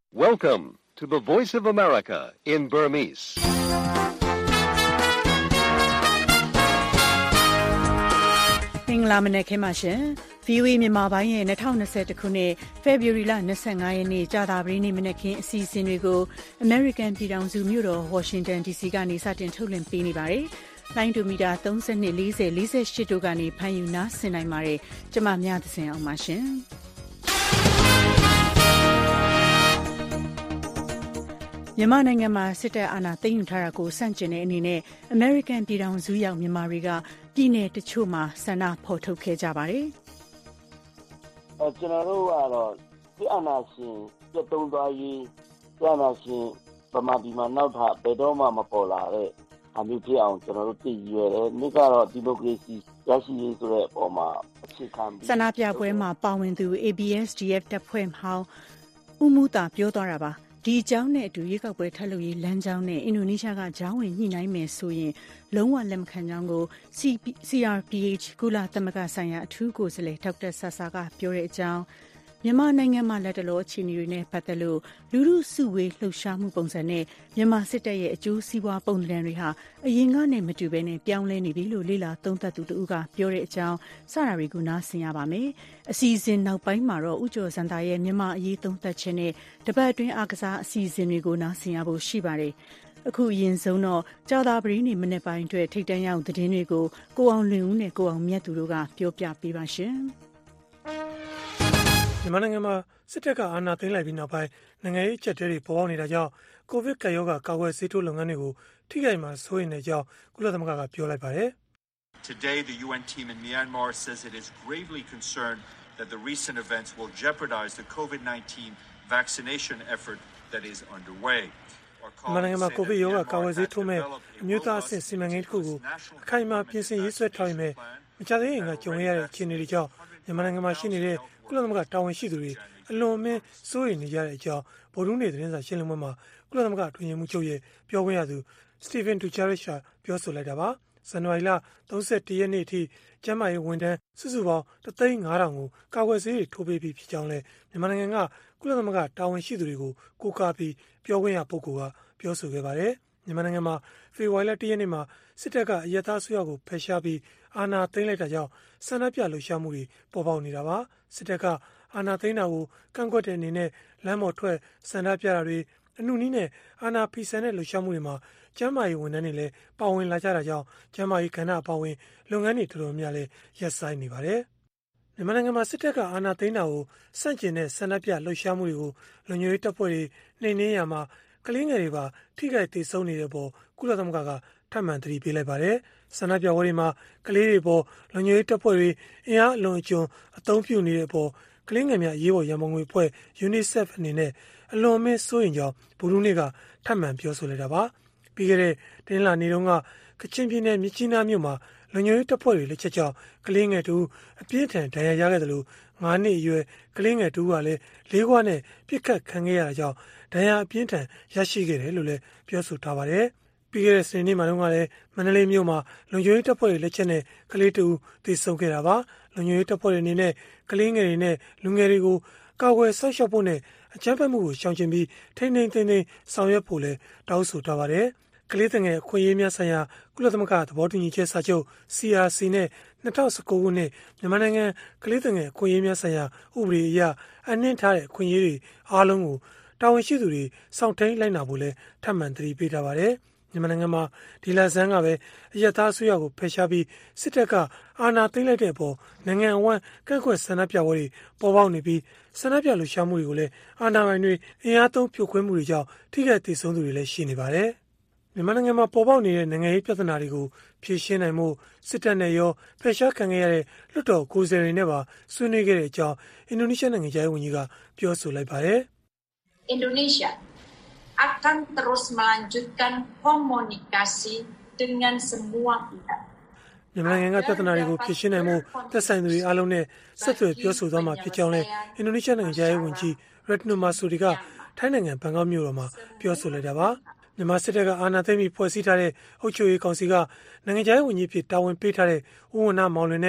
Welcome to the Voice of America in Burmese. ။မင်္ဂလာမနက်ခင်းပါရှင်။ VOA မြန်မာပိုင်းရဲ့2021ခုနှစ် February လ25ရက်နေ့ကြာသပတေးနေ့မနက်ခင်းအစီအစဉ်တွေကို American ပြည်ထောင်စုမြို့တော် Washington DC ကနေစတင်ထုတ်လွှင့်ပေးနေပါတယ်။လိုင်းဒူမီတာ32 40 48တို့ကနေဖမ်းယူနားဆင်နိုင်ပါတယ်။ကျွန်မမြသဇင်အောင်ပါရှင်။မြန်မာနိုင်ငံမှာစစ်တပ်အာဏာသိမ်းယူထားတာကိုဆန့်ကျင်တဲ့အနေနဲ့ American ပြည်ထောင်စုရောက်မြန်မာတွေကပြည်내တချို့မှာဆန္ဒဖော်ထုတ်ခဲ့ကြပါတယ်။ကျွန်တော်တို့ကတော့ဒီအာဏာရှင်ပြတ်သုံးသွားရေးအာဏာရှင်ဗမာပြည်မှာနောက်ထပ်ဘယ်တော့မှမပေါ်လာတဲ့အမျိုးဖြစ်အောင်ကျွန်တော်တို့တည်ရွယ်တယ်။ဒီကတော့ဒီမိုကရေစီရရှိရေးဆိုတဲ့အပေါ်မှာအခြေခံပြီးဆန္ဒပြပွဲမှာပါဝင်သူ ABSDF တပ်ဖွဲ့မှောင်းဦးမှုသာပြောသွားတာပါ။ဒီအကြောင်းနဲ့အတူရွေးကောက်ပွဲထပ်လုပ်ရေးလမ်းကြောင်းနဲ့အင်ဒိုနီးရှားကဂျောင်းဝင်ညှိနှိုင်းမယ်ဆိုရင်လုံးဝလက်မခံကြောင်းကို CRPH ကုလသမဂ္ဂဆိုင်ရာအထူးကိုယ်စားလှယ်ဒေါက်တာဆာဆာကပြောတဲ့အကြောင်းမြန်မာနိုင်ငံမှာလက်တလောအခြေအနေတွေနဲ့ပတ်သက်လို့လူထုစုဝေးလှုပ်ရှားမှုပုံစံနဲ့မြန်မာစစ်တပ်ရဲ့အကျိုးစီးပွားပုံသဏ္ဍာန်တွေဟာအရင်ကနဲ့မတူဘဲနဲ့ပြောင်းလဲနေပြီလို့လေ့လာသုံးသပ်သူတို့ကပြောတဲ့အကြောင်းစတာတွေကိုနားဆင်ရပါမယ်။အစီအစဉ်နောက်ပိုင်းမှာတော့ဦးကျော်စံတာရဲ့မြန်မာအရေးသုံးသပ်ခြင်းနဲ့တပတ်အတွင်းအားကစားအစီအစဉ်တွေကိုနားဆင်ရဖို့ရှိပါတယ်။အခုအရင်ဆုံးတော့ကြာသပတေးနေ့မနေ့ပိုင်းအတွက်ထိတ်တန့်ရောက်သတင်းတွေကိုကိုအောင်လွင်ဦးနဲ့ကိုအောင်မြတ်သူတို့ကပြောပြပေးပါရှင်။မြန်မာနိုင်ငံမှာစစ်တပ်ကအာဏာသိမ်းလိုက်ပြီးနောက်ပိုင်းနိုင်ငံရေးအကျပ်အတည်းတွေပေါ်ပေါက်နေတာကြောင့်ကိုဗစ်ကပ်ရောဂါကာကွယ်ဆေးထိုးလုပ်ငန်းတွေကိုထိခိုက်မှာစိုးရိမ်တဲ့အကြောင်းကုလသမဂ္ဂကပြောလိုက်ပါတယ်။ Today the UN team in Myanmar says it is gravely concerned that the recent events will jeopardize the COVID-19 vaccination effort that is underway. မြန်မာနိုင်ငံမှာကိုဗစ်ရောဂါကာကွယ်ဆေးထိုးမဲ့အမျိုးသားအဆင့်စီမံကိန်းတစ်ခုကိုအခိုင်အမာပြင်ဆင်ရေးဆွဲထားပေမဲ့မကြာသေးခင်ကကြုံရတဲ့အခြေအနေတွေကြောင့်မြန်မာနိုင်ငံမှာရှိနေတဲ့ကုလသမဂ္ဂတာဝန်ရှိသူတွေအလွန်အမင်းစိုးရိမ်နေကြတဲ့အကြောင်းဗုဒ္ဓဟူးနေ့သတင်းစာရှင်းလင်းပွဲမှာကုလသမဂ္ဂအတွင်းရေးမှူးချုပ်ရဲ့ပြောခွင့်ရသူ Stephen Dujarric ပြောဆိုလိုက်တာပါ။ဇန်နဝါရီလ31ရက်နေ့အထိကျန်းမာရေးဝန်ထမ်းစုစုပေါင်း1,500,000ကိုကာကွယ်ဆေးတွေထိုးပေးပြီးဖြစ်ကြောင်းလည်းမြန်မာနိုင်ငံကကုလသမဂ္ဂတာဝန်ရှိသူတွေကိုကိုးကားပြီးပြောခွင့်ရပုဂ္ဂိုလ်ကပြောဆိုခဲ့ပါတယ်။မြန်မာနိုင်ငံမှာဖေဖော်ဝါရီလ1ရက်နေ့မှာစစ်တပ်ကအရပ်သားအစိုးရကိုဖယ်ရှားပြီးအာဏာသိမ်းလိုက်တာကြောင့်ဆန္ဒပြလှုပ်ရှားမှုတွေပေါ်ပေါက်နေတာပါ။စစ်တပ်ကအာဏာသိမ်းတာကိုကန့်ကွက်တဲ့အနေနဲ့လမ်းပေါ်ထွက်ဆန္ဒပြတာတွေအနုနည်းနဲ့အာဏာဖီဆန်တဲ့လှုပ်ရှားမှုတွေမှာကျန်းမာရေးဝန်ထမ်းတွေလည်းပါဝင်လာကြတာကြောင့်ကျန်းမာရေးကဏ္ဍအပါအဝင်လုပ်ငန်းတွေတော်တော်များလည်းရပ်ဆိုင်းနေပါတယ်။မြန်မာနိုင်ငံမှာစစ်တပ်ကအာဏာသိမ်းတာကိုစန့်ကျင်တဲ့ဆန္ဒပြလှုပ်ရှားမှုတွေကိုလူမျိုးရေးတပ်ဖွဲ့တွေနှိမ်နင်းရမှာကလေးငယ်တွေပါထိခိုက်ဒေဆုံးနေတဲ့ပေါ်ကုလသမဂ္ဂကထပ်မံသတိပေးလိုက်ပါတယ်။ဆန္ဒပြပွဲတွေမှာကလေးတွေပေါ်လူမျိုးရေးတပ်ဖွဲ့တွေအင်အားအလွန်အကျွံအသုံးပြုနေတဲ့အပေါ်ကလေးငယ်များအရေးပေါ်ရန်ပုံငွေအဖွဲ့ UNICEF အနေနဲ့အလွန်အမင်းစိုးရိမ်ကြောင်းဗုဒ္ဓဟူးနေ့ကထပ်မံပြောဆိုလိုက်တာပါ။ပြီးခဲ့တဲ့တင်းလာနေတုန်းကကချင်ပြည်နယ်မြစ်ကြီးနားမြို့မှာလူမျိုးရေးတပ်ဖွဲ့တွေလက်ချက်ကြောင့်ကလေးငယ်တူအပြင်းထန်ဒဏ်ရာရခဲ့တယ်လို့9နှစ်အရွယ်ကလေးငယ်တူကလည်းလေးခွနဲ့ပြစ်ခတ်ခံခဲ့ရတာကြောင့်ဒဏ်ရာအပြင်းထန်ရရှိခဲ့တယ်လို့လည်းပြောဆိုထားပါတယ်။ပြီးခဲ့တဲ့စနေနေ့မှာတော့လည်းမန္တလေးမြို့မှာလူမျိုးရေးတပ်ဖွဲ့တွေလက်ချက်နဲ့ကလေးတူသေဆုံးခဲ့တာပါ။လူမျိုးရေးတပ်ဖွဲ့တွေအနေနဲ့ကလေးငယ်တွေနဲ့လူငယ်တွေကိုကာကွယ်ဆောက်ရှောက်ဖို့နဲ့အကြမ်းဖက်မှုကိုရှောင်ကျဉ်ပြီးထိန်းသိမ်းဆောင်ရွက်ဖို့လည်းတောင်းဆိုထားပါတယ်။ကလေးငယ်အခွင့်အရေးများဆိုင်ရာကုလသမဂ္ဂသဘောတူညီချက်စာချုပ် CRC နဲ့2019ခုနှစ်မြန်မာနိုင်ငံကလေးငယ်အခွင့်အရေးများဆိုင်ရာဥပဒေအရအနှင်းထားတဲ့အခွင့်အရေးတွေအားလုံးကိုတာဝန်ရှိသူတွေစောင့်ထိန်လိုက်နာဖို့လည်းထပ်မံသတိပေးထားပါတယ်။မြန်မာနိုင်ငံမှာဒီလဆန်းကပဲအရပ်သားအစိုးရကိုဖယ်ရှားပြီးစစ်တပ်ကအာဏာသိမ်းလိုက်တဲ့အပေါ်နိုင်ငံအဝန်းကန့်ကွက်ဆန္ဒပြပွဲတွေပေါ်ပေါက်နေပြီးဆန္ဒပြလှုပ်ရှားမှုတွေကိုလည်းအာဏာပိုင်တွေအင်အားသုံးဖြိုခွင်းမှုတွေကြောင့်ထိခိုက်ဒေဆုံးသူတွေလည်းရှိနေပါတယ်။မြန်မာနိုင်ငံမှာပေါ်ပေါက်နေတဲ့နိုင်ငံရေးပြဿနာတွေကိုဖြေရှင်းနိုင်မှုစစ်တပ်နဲ့ရောဖယ်ရှားခံခဲ့ရတဲ့လွှတ်တော်ကိုယ်စားလှယ်တွေနဲ့ပါဆွေးနွေးခဲ့တဲ့အကြောင်းအင်ဒိုနီးရှားနိုင်ငံသားဝန်ကြီးကပြောဆိုလိုက်ပါတယ်။ Indonesia akan terus melanjutkan komunikasi dengan semua pihak. မြန်မာနိုင်ငံကပြဿနာတွေကိုဖြေရှင်းနိုင်မှုသက်ဆိုင်သူတွေအားလုံးနဲ့ဆက်သွယ်ပြောဆိုသွားမှာဖြစ်ကြောင်းလည်းအင်ဒိုနီးရှားနိုင်ငံသားဝန်ကြီး Retno Marsudi ကထိုင်းနိုင်ငံဘန်ကောက်မြို့တော်မှာပြောဆိုလိုက်တာပါ။မြန်မာစစ်တပ်ကအာဏာသိမ်းပြီးဖွဲ့စည်းထားတဲ့အုပ်ချုပ်ရေးကောင်စီကနိုင်ငံခြားရေးဝန်ကြီးဖြစ်တာဝန်ပေးထားတဲ့ဦးဝဏ္ဏမောင်လွင်နဲ့ဗ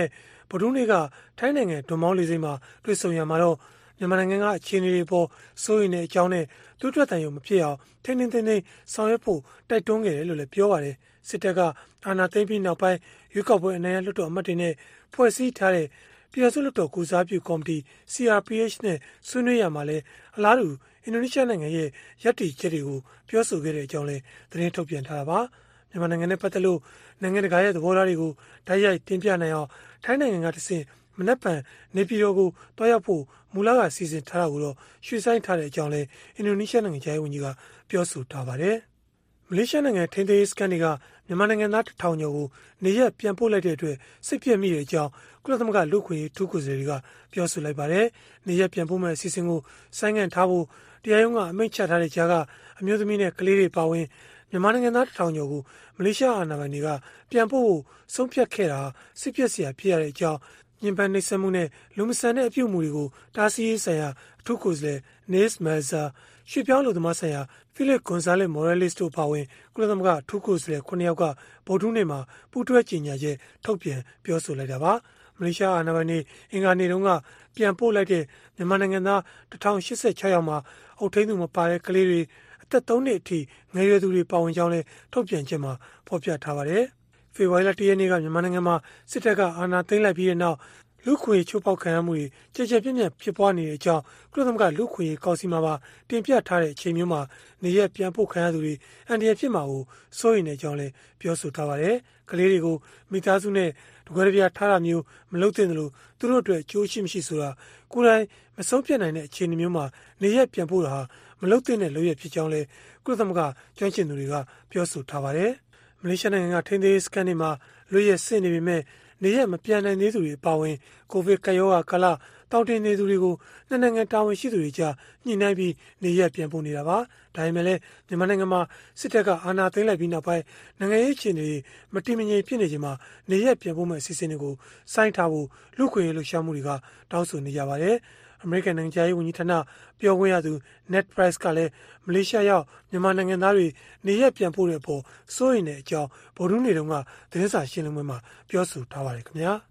ဗုဒ္ဓနေ့ကထိုင်းနိုင်ငံဒွန်မောင်းလေဆိပ်မှာတွေ့ဆုံရမှာတော့မြန်မာနိုင်ငံကအခြေအနေတွေပေါ်စိုးရိမ်တဲ့အကြောင်းနဲ့သူ့အတွက်တန်ရုံမဖြစ်အောင်ထိန်းထိန်းသိမ်းသိမ်းဆောင်ရွက်ဖို့တိုက်တွန်းခဲ့တယ်လို့လည်းပြောပါတယ်စစ်တပ်ကအာဏာသိမ်းပြီးနောက်ပိုင်းရွေးကောက်ပွဲအနိုင်ရလွှတ်တော်အမတ်တွေနဲ့ဖွဲ့စည်းထားတဲ့ပြည်ထောင်စုလွှတ်တော်ကိုစားပြုကော်မတီ CRPH နဲ့ဆွေးနွေးရမှာလဲအလားတူအင်ဒိုနီးရှားနိုင်ငံရဲ့ရပ်တည်ချက်တွေကိုပြောဆိုခဲ့တဲ့အကြောင်းလဲသတင်းထုတ်ပြန်ထားတာပါမြန်မာနိုင်ငံနဲ့ပတ်သက်လို့နိုင်ငံတကာရဲ့သဘောထားတွေကိုတိုက်ရိုက်တင်ပြနိုင်အောင်ထိုင်းနိုင်ငံကတဆင့်မနက်ဖြန်နေပြည်တော်ကိုတွားရောက်ဖို့မူလကစီစဉ်ထားတာကိုတော့ရွှေ့ဆိုင်းထားတဲ့အကြောင်းလဲအင်ဒိုနီးရှားနိုင်ငံခြားရေးဝန်ကြီးကပြောဆိုထားပါတယ်မလေးရှားနိုင်ငံထိန်းသိမ်းရေးစခန်းတွေကမြန်မာနိုင်ငံသား1000ကျော်ကိုနေရက်ပြန်ပို့လိုက်တဲ့အတွက်စိတ်ပြည့်မိတဲ့အကြောင်းကုလသမဂ္ဂလူ့ခွင့်ရေးထူးကိုယ်စားလှယ်တွေကပြောဆိုလိုက်ပါတယ်။နေရက်ပြန်ပို့မဲ့အစီအစဉ်ကိုဆိုင်းငံ့ထားဖို့တရားရုံးကအမိန့်ချထားတဲ့ကြားကအမျိုးသမီးနဲ့ကလေးတွေပါဝင်မြန်မာနိုင်ငံသား1000ကျော်ကိုမလေးရှားအာဏာပိုင်တွေကပြန်ပို့ဖို့ဆုံးဖြတ်ခဲ့တာစိတ်ပြည့်စရာဖြစ်ရတဲ့အကြောင်းညင်ပန်းနှိပ်စက်မှုနဲ့လူမဆန်တဲ့အပြုအမူတွေကိုတားဆီးရေးဆိုင်ရာအထူးကိုယ်စားလှယ် Nils Melzer ရွှေ့ပြောင်းလူသမားဆိုင်ရာဖိလစ်ဂွန်ဇာလက်မော်ရဲလစ်တို့ပါဝင်ကုလသမဂ္ဂထူးကိုယ်စားလှယ်9ယောက်ကဗုဒ္ဓနေ့မှာပူးတွဲကြေညာချက်ထုတ်ပြန်ပြောဆိုလိုက်တာပါမလေးရှားအာဏာပိုင်တွေအင်္ဂါနေ့တုန်းကပြန်ပို့လိုက်တဲ့မြန်မာနိုင်ငံသား1086ယောက်မှာအုပ်ထိန်းသူမပါတဲ့ကလေးတွေအသက်3နှစ်အထိငယ်ရွယ်သူတွေပါဝင်ကြောင်းလည်းထုတ်ပြန်ချက်မှာဖော်ပြထားပါတယ်ဖေဖော်ဝါရီလ1ရက်နေ့ကမြန်မာနိုင်ငံမှာစစ်တပ်ကအာဏာသိမ်းလိုက်ပြီးတဲ့နောက်လူခွေချိုးပေါက်ခံရမှုတွေကြကြပြန့်ပြန့်ဖြစ်ပွားနေတဲ့အကြောင်းကုလသမဂ္ဂလူခွေကောင်စီမှာတင်ပြထားတဲ့အချိန်မျိုးမှာနေရက်ပြန်ပို့ခံရသူတွေအန္တရာယ်ဖြစ်မှာကိုစိုးရိမ်တဲ့အကြောင်းလည်းပြောဆိုထားပါတယ်။ကလေးတွေကိုမိသားစုနဲ့တကွဲတပြားထားတာမျိုးမလုပ်သင့်သလိုသူတို့အတွက်အကျိုးရှိမရှိဆိုတာကိုယ်တိုင်မဆုံးဖြတ်နိုင်တဲ့အခြေအနေမျိုးမှာနေရက်ပြန်ပို့တာဟာမလုပ်သင့်တဲ့လုပ်ရဖြစ်ကြောင်းလည်းကုလသမဂ္ဂကျွမ်းကျင်သူတွေကပြောဆိုထားပါတယ်။မလေးရှားနိုင်ငံကထိန်းသိမ်းရေးစခန်းတွေမှာလွတ်ရက်ဆင့်နေပေမဲ့နေရက်မပြန်နိုင်သေးသူတွေပါဝင်ကိုဗစ်ကပ်ရောဂါကာလတောင်းတင်နေသူတွေကိုနှစ်နိုင်ငံတာဝန်ရှိသူတွေကြားညှိနှိုင်းပြီးနေရက်ပြန်ပို့နေတာပါဒါပေမဲ့လည်းမြန်မာနိုင်ငံမှာစစ်တပ်ကအာဏာသိမ်းလိုက်ပြီးနောက်ပိုင်းနိုင်ငံရေးအခြေအနေမတည်မငြိမ်ဖြစ်နေချိန်မှာနေရက်ပြန်ပို့မဲ့အစီအစဉ်တွေကိုဆိုင်းထားဖို့လူခွင့်ရေးလှုပ်ရှားမှုတွေကတောင်းဆိုနေကြပါတယ်အမေရိကန်နိုင်ငံခြားရေးဝန်ကြီးဌာနပြောခွင့်ရသူ Ned Price ကလည်းမလေးရှားရောက်မြန်မာနိုင်ငံသားတွေနေရက်ပြန်ပို့တဲ့အပေါ်စိုးရိမ်တဲ့အကြောင်းဗုဒ္ဓနေ့တုန်းကသတင်းစာရှင်းလင်းပွဲမှာပြောဆိုထားပါတယ်ခင်ဗျာ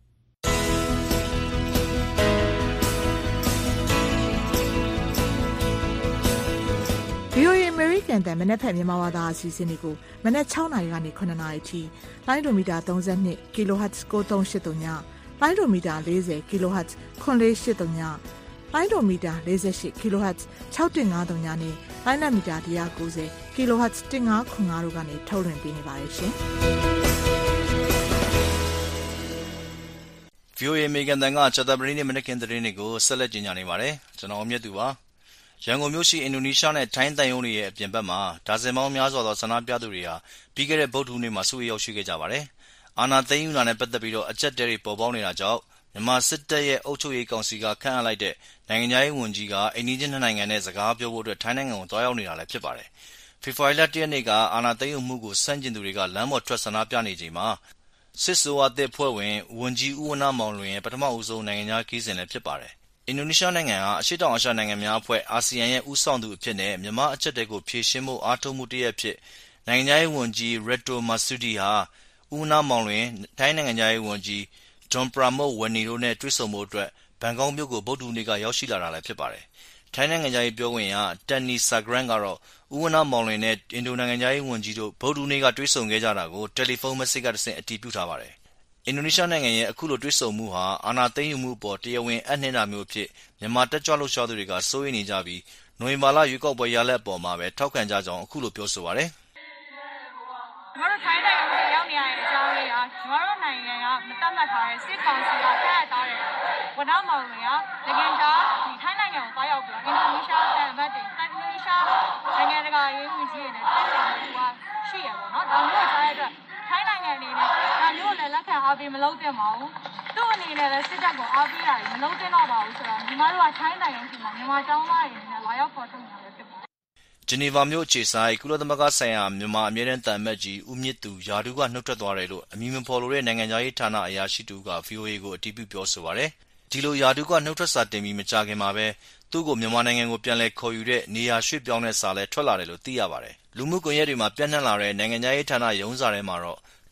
VOA American တန်မနက်ဖြန်မြန်မာဝါဒအစီအစဉ်တွေကိုမနက်6နာရီကနေ9နာရီထိလိုင်းဒိုမီတာ32 kHz 9383ညလိုင်းဒိုမီတာ40 kHz 9483ညလိုင်းဒိုမီတာ48 kHz 6153ညနဲ့လိုင်းနက်မီတာ190 kHz 1505တို့ကနေထုတ်လွှင့်ပေးနေပါတယ်ရှင်။ VOA American တန်ကချတာပရင်းနဲ့မနက်ခင်းသတင်းတွေကိုဆက်လက်ကြီးညာနေပါတယ်။ကျွန်တော်အမြတ်သူပါ။ရန်ကုန်မြို့ရှိအင်ဒိုနီးရှားနဲ့ထိုင်းတန်ယုံတွေရဲ့အပြင်ဘက်မှာဒါဇင်ပေါင်းများစွာသောဆန္ဒပြသူတွေဟာပြီးခဲ့တဲ့ဗုဒ္ဓနေ့မှာစုဝေးရောက်ရှိခဲ့ကြပါတယ်။အာဏာသိမ်းယူတာနဲ့ပတ်သက်ပြီးအကြက်တဲတွေပေါ်ပေါက်နေတာကြောင့်မြန်မာစစ်တပ်ရဲ့အုပ်ချုပ်ရေးကောင်စီကခန့်အပ်လိုက်တဲ့နိုင်ငံခြားရေးဝန်ကြီးကအိန္ဒိယနိုင်ငံနဲ့စကားပြောဖို့အတွက်ထိုင်းနိုင်ငံကိုတွားရောက်နေတာလည်းဖြစ်ပါတယ်။ဖေဖော်ဝါရီလ1ရက်နေ့ကအာဏာသိမ်းယူမှုကိုဆန့်ကျင်သူတွေကလမ်းပေါ်ထွက်ဆန္ဒပြနေချိန်မှာစစ်ဆိုးအသစ်ဖွဲ့ဝင်ဝန်ကြီးဦးဝဏ္ဏမောင်လွင်ရဲ့ပထမဦးဆုံးနိုင်ငံခြားခရီးစဉ်လည်းဖြစ်ပါတယ်။အင်ဒိုနီးရှားနိုင်ငံဟာအရှေ့တောင်အာရှနိုင်ငံများအဖွဲ့အာဆီယံရဲ့ဦးဆောင်သူအဖြစ်နဲ့မြန်မာအချက်တွေကိုဖြေရှင်းဖို့အားထုတ်မှုတစ်ရပ်ဖြစ်နိုင်ငံခြားရေးဝန်ကြီးရက်တိုမာဆူဒီဟာဦးဝဏ္ဏမောင်လွင်ထိုင်းနိုင်ငံခြားရေးဝန်ကြီးဂျွန်ပရာမုတ်ဝနီတို့နဲ့တွေ့ဆုံဖို့အတွက်ဘန်ကောက်မြို့ကိုဗုဒ္ဓနေ့ကရောက်ရှိလာတာလည်းဖြစ်ပါတယ်။ထိုင်းနိုင်ငံခြားရေးပြောခွင့်ရတန်နီဆာဂရန်ကတော့ဦးဝဏ္ဏမောင်လွင်နဲ့အင်ဒိုနိုင်ငံခြားရေးဝန်ကြီးတို့ဗုဒ္ဓနေ့ကတွေ့ဆုံခဲ့ကြတာကိုတယ်လီဖုန်းမက်ဆေ့ကတဆင့်အတည်ပြုထားပါတယ်။အင်ဒိုနီးရှားနိုင်ငံရဲ့အခုလိုတွေ့ဆုံမှုဟာအာဏာသိမ်းယူမှုအပေါ်တရားဝင်အနှင်းတာမျိုးဖြစ်မြန်မာတက်ကြွလှုပ်ရှားသူတွေကစိုးရိမ်နေကြပြီးနိုဝင်ဘာလရွေးကောက်ပွဲရလဒ်အပေါ်မှာပဲထောက်ခံကြကြောင်းအခုလိုပြောဆိုပါတယ်။ကျွန်တော်တို့ထိုင်းနိုင်ငံကိုရောက်နေရတဲ့အကြောင်းလေးကကျွန်တော်တို့နိုင်ငံကမတတ်မှတ်ထားတဲ့စစ်ကောင်စီကခန့်အပ်ထားတဲ့ဝဏ္ဏမောင်လွင်ကနိုင်ငံခြားဒီထိုင်းနိုင်ငံကိုတွားရောက်ပြီးအင်ဒိုနီးရှားတန်ဘတ်တွေအင်ဒိုနီးရှားနိုင်ငံတကာရေးဝန်ကြီးတွေနဲ့တွေ့ဆုံမှုကရှိရပါတော့။ဒါမျိုးထားတဲ့အတွက်ထိုင်းနိုင်ငံအနေနဲ့ဒါမျိုးလည်းလက်ခံအားပေးမလုပ်သင့်ပါဘူး။သူ့အနေနဲ့လည်းစစ်တပ်ကိုအားပေးတာမလုပ်သင့်တော့ပါဘူးဆိုတော့ညီမတို့ကထိုင်းနိုင်ငံမှာမြန်မာကျောင်းသားတွေနဲ့လာရောက်ပေါ်ထုတ်နေတာလည်းဖြစ်ပါတယ်။ဂျနီဗာမြို့အခြေစိုက်ကုလသမဂ္ဂဆိုင်ရာမြန်မာအမြဲတမ်းသံအမတ်ကြီးဦးမြင့်သူယာဒူးကနှုတ်ထွက်သွားတယ်လို့အမည်မဖော်လိုတဲ့နိုင်ငံခြားရေးဌာနအရာရှိတူက VOA ကိုအတည်ပြုပြောဆိုပါတယ်။ဒီလိုယာဒူးကနှုတ်ထွက်စာတင်ပြီးမကြာခင်မှာပဲသူ့ကိုမြန်မာနိုင်ငံကိုပြန်လည်ခေါ်ယူတဲ့နေရာရွှေ့ပြောင်းတဲ့စာလည်းထွက်လာတယ်လို့သိရပါတယ်။လူမှုကွန်ရက်တွေမှာပြန့်နှံ့လာတဲ့နိုင်ငံခြားရေးဌာနရုံးစာထဲမှာတော့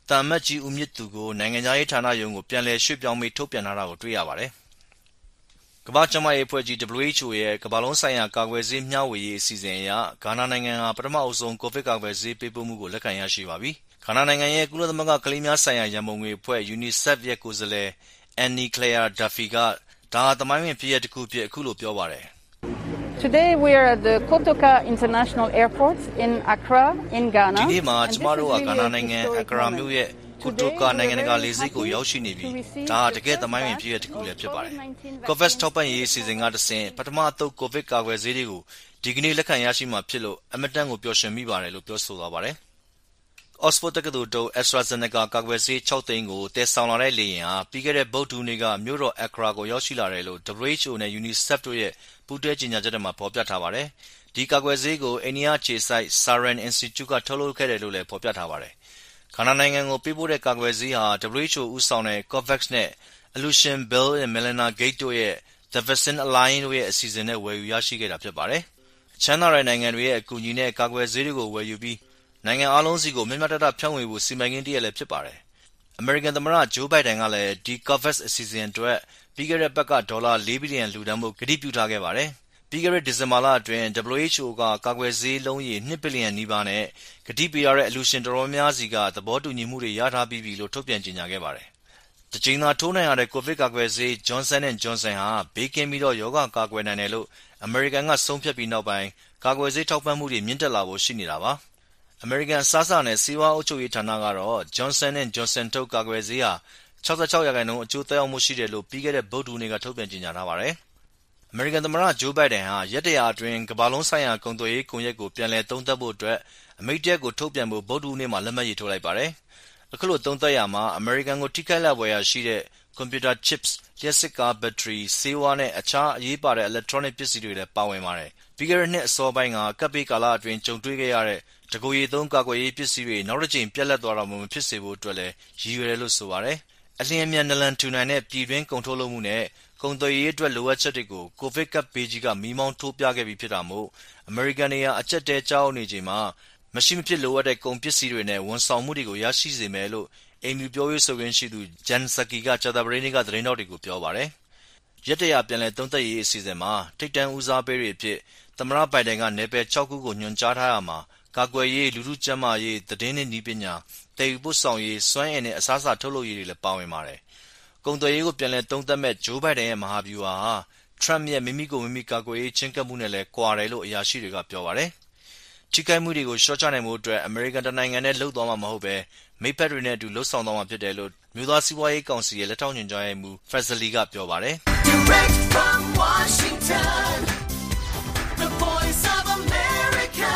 တန်မတ်ကြီးဦးမြင့်သူကိုနိုင်ငံသားရေးဌာနရုံးကိုပြန်လည်ရွှေ့ပြောင်းပြီးထုတ်ပြန်ထားတာကိုတွေ့ရပါတယ်။ကမ္ဘာ့ကျန်းမာရေးအဖွဲ့ကြီး WHO ရဲ့ကမ္ဘာလုံးဆိုင်ရာကာကွယ်ဆေးမျှဝေရေးအစီအစဉ်အရဂါနာနိုင်ငံဟာပထမအဆုံးကိုဗစ်ကာကွယ်ဆေးပေးပို့မှုကိုလက်ခံရရှိပါပြီ။ဂါနာနိုင်ငံရဲ့ကုလသမဂ္ဂကလေးများဆိုင်ရာရန်ပုံငွေအဖွဲ့ UNICEF ရဲ့ကိုယ်စားလှယ် Annie Claire Duffy ကဒါဟာသမိုင်းဝင်ဖြစ်ရပ်တစ်ခုအဖြစ်အခုလိုပြောပါတယ်။ Today we are at the Kotoka International Airport in Accra in Ghana. ဒီနေ့မှာကျမတို့ကဂါနာနိုင်ငံအကရာမြို့ရဲ့ကိုတိုကာနိုင်ငံတကာလေဆိပ်ကိုရောက်ရှိနေပြီးဒါဟာတကယ်သမိုင်းဝင်ဖြစ်ရပ်တစ်ခုလည်းဖြစ်ပါတယ်။ COVAX ထောက်ပံ့ရေးအစီအစဉ်ကတဆင့်ပထမအသုတ်ကိုဗစ်ကာကွယ်ဆေးတွေကိုဒီကနေ့လက်ခံရရှိမှာဖြစ်လို့အမတန်ကိုပျော်ရွှင်မိပါတယ်လို့ပြောဆိုသွားပါတယ်။ Oxford တက္ကသိုလ်ထုတ် AstraZeneca ကာကွယ်ဆေး6သိန်းကိုတည်ဆောင်လာတဲ့လေယာဉ်ဟာပြီးခဲ့တဲ့ဗုဒ္ဓဟူးနေ့ကမြို့တော် Accra ကိုရောက်ရှိလာတယ်လို့ WHO နဲ့ UNICEF တို့ရဲ့ပူးတွဲကြေညာချက်ထဲမှာဖော်ပြထားပါတယ်။ဒီကာကွယ်ဆေးကိုအိန္ဒိယအခြေစိုက် Serum Institute ကထုတ်လုပ်ခဲ့တယ်လို့လည်းဖော်ပြထားပါတယ်။ဂါနာနိုင်ငံကိုပေးပို့တဲ့ကာကွယ်ဆေးဟာ WHO ဦးဆောင်တဲ့ COVAX နဲ့ Aloysius Bill and Melinda Gates တို့ရဲ့ The Vaccine Alliance တို့ရဲ့အစီအစဉ်နဲ့ဝယ်ယူရရှိခဲ့တာဖြစ်ပါတယ်။ချမ်းသာတဲ့နိုင်ငံတွေရဲ့အကူအညီနဲ့ကာကွယ်ဆေးတွေကိုဝယ်ယူပြီးနိုင်ငံအားလုံးစီကိုမျှမျှတတဖြန့်ဝေဖို့စီမံကိန်းတစ်ရပ်လည်းဖြစ်ပါတယ်။အမေရိကန်သမ္မတဂျိုးဘိုင်ဒန်ကလည်းဒီ COVAX အစီအစဉ်အတွက်ပြီးခဲ့တဲ့ပတ်ကဒေါ်လာ4ဘီလီယံလှူဒါန်းဖို့ကတိပြုထားခဲ့ပါတယ်။ပြီးခဲ့တဲ့ဒီဇင်ဘာလအတွင်း WHO ကကာကွယ်ဆေးလုံးရေ2ဘီလီယံနီးပါးနဲ့ကတိပေးရတဲ့အလှူရှင်တော်တော်များစီကသဘောတူညီမှုတွေရထားပြီးပြီလို့ထုတ်ပြန်ကြေညာခဲ့ပါတယ်။တစ်ချိန်သာထိုးနိုင်ရတဲ့ကိုဗစ်ကာကွယ်ဆေး Johnson & Johnson ဟာဘေးကင်းပြီးတော့ရောဂါကာကွယ်နိုင်တယ်လို့အမေရိကန်ကဆုံးဖြတ်ပြီးနောက်ပိုင်းကာကွယ်ဆေးထောက်ပံ့မှုတွေမြင့်တက်လာဖို့ရှိနေတာပါ။အမေရိကန်အစားအစာနဲ့ဆေးဝါးအုပ်ချုပ်ရေးဌာနကတော့ Johnson & Johnson ထုတ်ကာကွယ်ဆေးဟာ66%အကျိုးသက်ရောက်မှုရှိတယ်လို့ပြီးခဲ့တဲ့ဗုဒ္ဓဟူးနေ့ကထုတ်ပြန်ကြေညာထားပါတယ်။အမေရိကန်သမ္မတဂျိုးဘိုင်ဒန်ဟာရက်100အတွင်းကမ္ဘာလုံးဆိုင်ရာကုန်သွယ်ရေးကွန်ရက်ကိုပြန်လည်သုံးသပ်ဖို့အတွက်အမိန့်တစ်ရပ်ကိုထုတ်ပြန်ဖို့ဗုဒ္ဓဟူးနေ့မှာလက်မှတ်ရေးထိုးလိုက်ပါတယ်။အခုလိုသုံးသပ်ရာမှာအမေရိကန်ကိုထိခိုက်လာဖွယ်ရာရှိတဲ့ computer chips, လျှပ်စစ်ကားဘက်ထရီ၊ဆေးဝါးနဲ့အခြားအရေးပါတဲ့ electronic ပစ္စည်းတွေလည်းပါဝင်ပါတယ်။ပြီးခဲ့တဲ့နှစ်အစောပိုင်းကကပ်ဘေးကာလအတွင်းကြုံတွေ့ခဲ့ရတဲ့တကိုယ်ရေသုံးကာကွယ်ရေးပစ္စည်းတွေနောက်တစ်ကြိမ်ပြတ်လတ်သွားတာမျိုးမဖြစ်စေဖို့အတွက်လည်းရည်ရွယ်တယ်လို့ဆိုပါတယ်။အလျင်အမြန်နလန်ထူနိုင်တဲ့ပြည်တွင်းကုန်ထုတ်လုပ်မှုနဲ့ကုန်သွယ်ရေးအတွက်လိုအပ်ချက်တွေကိုကိုဗစ်ကပ်ဘေးကြီးကမီးမောင်းထိုးပြခဲ့ပြီးဖြစ်တာမို့အမေရိကန်တွေဟာအကျပ်တဲကြောက်နေချိန်မှာမရှိမဖြစ်လိုအပ်တဲ့ကုန်ပစ္စည်းတွေနဲ့ဝန်ဆောင်မှုတွေကိုရရှိစေမယ်လို့အိမ်ဖြူပြောရေးဆိုခွင့်ရှိသူ Jen Psaki ကကြာသပတေးနေ့ကသတင်းထောက်တွေကိုပြောပါတယ်။ရက်100ပြန်လည်သုံးသပ်ရေးအစီအစဉ်မှာထိပ်တန်းဦးစားပေးတွေအဖြစ်သမ္မတဘိုင်ဒန်ကနယ်ပယ်6ခုကိုညွှန်ကြားထားရာမှာကာကွယ်ရေးလူထုကျန်းမာရေးသတင်းနဲ့နည်းပညာတည်ယူပို့ဆောင်ရေးစွမ်းအင်နဲ့အစားအစာထုတ်လုပ်ရေးတွေလည်းပါဝင်ပါတယ်။ကုန်သွယ်ရေးကိုပြန်လည်သုံးသပ်မဲ့ဂျိုးဘိုင်ဒန်ရဲ့မဟာဗျူဟာဟာထရမ့်ရဲ့မိမိကိုမိမိကာကွယ်ရေးချင်းကပ်မှုနဲ့လည်းကွာတယ်လို့အရာရှိတွေကပြောပါတယ်။ထိခိုက်မှုတွေကိုလျှော့ချနိုင်ဖို့အတွက်အမေရိကန်တနိုင်ငံနဲ့လှုပ်သွားမှာမဟုတ်ပဲမိတ်ဖက်တွေနဲ့အတူလှုပ်ဆောင်သွားမှာဖြစ်တယ်လို့မြို့သားစီးပွားရေးကောင်စီရဲ့လက်ထောက်ညွှန်ကြားရေးမှူး Fazeli ကပြောပါတယ်။ Direct from Washington, the voice of America,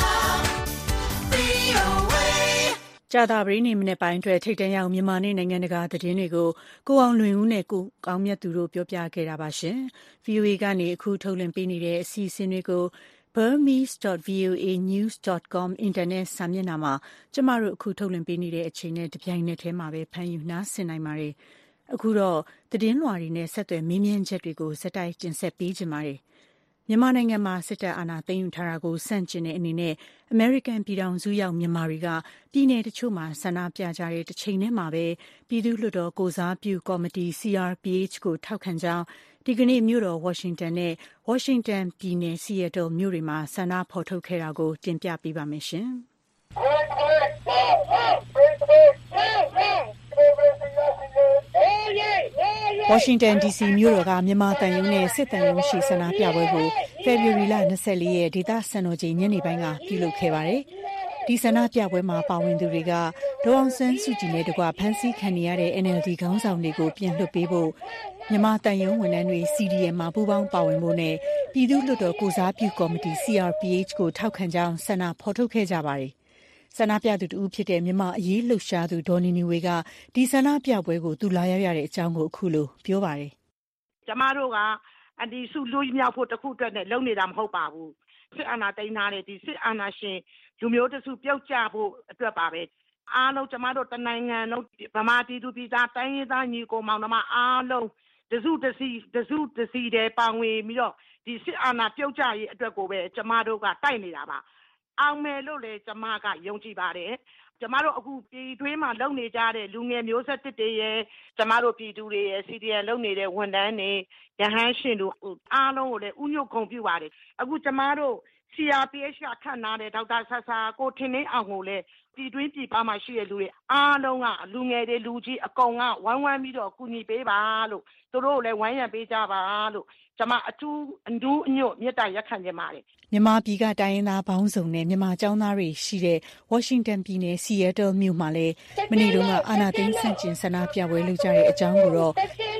VOA ကြာသပတေးနေ့မနေ့ပိုင်းအတွက်ထိပ်တန်းရောက်မြန်မာနဲ့နိုင်ငံတကာသတင်းတွေကိုကိုအောင်လွင်ဦးနဲ့ကိုကောင်းမြတ်သူတို့ပြောပြခဲ့တာပါရှင်။ VOA ကနေအခုထုတ်လွှင့်ပေးနေတဲ့အစီအစဉ်တွေကိုburmese.voanews.com အင်တာနက်စာမျက်နှာမှာကျမတို့အခုထုတ်လွှင့်ပေးနေတဲ့အချိန်နဲ့တပြိုင်နက်တည်းမှာပဲဖန်ယူနားဆင်နိုင်ပါတယ်။အခုတော့သတင်းလွှာတွေနဲ့ဆက်သွယ်မေးမြန်းချက်တွေကိုစက်တိုက်တင်ဆက်ပေးကြပါမယ်။မြန်မာနိုင်ငံမှာစစ်တပ်အာဏာသိမ်းယူထားတာကိုဆန့်ကျင်တဲ့အနေနဲ့အမေရိကန်ပြည်ထောင်စုရောက်မြန်မာတွေကပြည်내တချို့မှာဆန္ဒပြကြတဲ့တစ်ချိန်တည်းမှာပဲပြည်သူ့လွှတ်တော်ကိုစားပြုကော်မတီ CRPH ကိုထောက်ခံကြောင်းဒီကနေ့မြို့တော်ဝါရှင်တန်နဲ့ဝါရှင်တန်ပြည်နယ်ဆီယက်တယ်မြို့တွေမှာဆန္ဒဖော်ထုတ်ခဲ့တာကိုတင်ပြပေးပါမယ်ရှင်။ဝါရှင်တန် DC မြို့တော်ကမြန်မာတန်ယုံနဲ့စစ်တန်ယုံရှိဆန္ဒပြပွဲကိုဖေဖော်ဝါရီလ24ရက်ဒေသစံတော်ချိန်ညနေပိုင်းကပြုလုပ်ခဲ့ပါတယ်။ဒီဆန္ဒပြပွဲမှာပါဝင်သူတွေကဒေါ်အောင်ဆန်းစုကြည်နဲ့တကွဖမ်းဆီးခံနေရတဲ့ NLD ခေါင်းဆောင်တွေကိုပြန်လွှတ်ပေးဖို့မြန်မာတန်ယုံဝန်ထမ်းတွေ CDM မှာပူးပေါင်းပါဝင်ဖို့နဲ့ပြည်သူ့လွှတ်တော်ကိုစားပြုကော်မတီ CRPH ကိုထောက်ခံကြောင်းဆန္ဒဖော်ထုတ်ခဲ့ကြပါတယ်။ဆန္ဒပြသူတဦးဖြစ်တဲ့မြန်မာအရေးလှုပ်ရှားသူဒေါ်နီနီဝေကဒီဆန္ဒပြပွဲကိုသူလာရောက်ရတဲ့အကြောင်းကိုအခုလိုပြောပါတယ်။ကျမတို့ကဒီစုလူမြောက်ဖို့တခုအတွက်နဲ့လုပ်နေတာမဟုတ်ပါဘူး။စစ်အာဏာသိမ်းထားတဲ့ဒီစစ်အာဏာရှင်လူမျိုးတစုပြုတ်ကျဖို့အတွက်ပါပဲ။အားလုံးကျမတို့တနိုင်ငံလုံးဗမာပြည်သူပြည်သားတိုင်းရင်းသားညီကိုမောင်နှမအားလုံးတစုတစည်းတဲ့ပါဝင်ပြီးတော့ဒီစစ်အာဏာပြုတ်ကျရေးအတွက်ကိုပဲကျမတို့ကတိုက်နေတာပါ။အောင်မယ်လို့လည်းကျမကယုံကြည်ပါတယ်ကျမတို့အခုပြည်တွင်းမှာလုပ်နေကြတဲ့လူငယ်မျိုးဆက်တစ်တွေရဲ့ကျမတို့ပြည်သူတွေရဲ့ CDN လုပ်နေတဲ့ဝန်ထမ်းတွေရဟန်းရှင်တို့အားလုံးကိုလည်းဥညွတ်ဂုဏ်ပြုပါတယ်အခုကျမတို့ CRPH ကခန့်ထားတဲ့ဒေါက်တာဆဆာကိုထင်းလင်းအောင်ကိုလည်းပြည်တွင်းပြည်ပမှာရှိတဲ့လူတွေအားလုံးကလူငယ်တွေလူကြီးအကုန်ကဝိုင်းဝန်းပြီးတော့ကူညီပေးပါလို့သူတို့လည်းဝိုင်းရံပေးကြပါလို့ကျမအထူးအညွတ်မြတ်တာရက်ခံကြပါတယ်မြန်မာပြည်ကတိုင်းရင်းသားပေါင်းစုံနဲ့မြန်မာကျောင်းသားတွေရှိတဲ့ဝါရှင်တန်ပြည်နယ်စီယက်တယ်မြို့မှာလည်းမနေ့တုန်းကအာဏာသိမ်းဆန့်ကျင်ဆန္ဒပြပွဲလုပ်ကြတဲ့အကြောင်းကိုတော့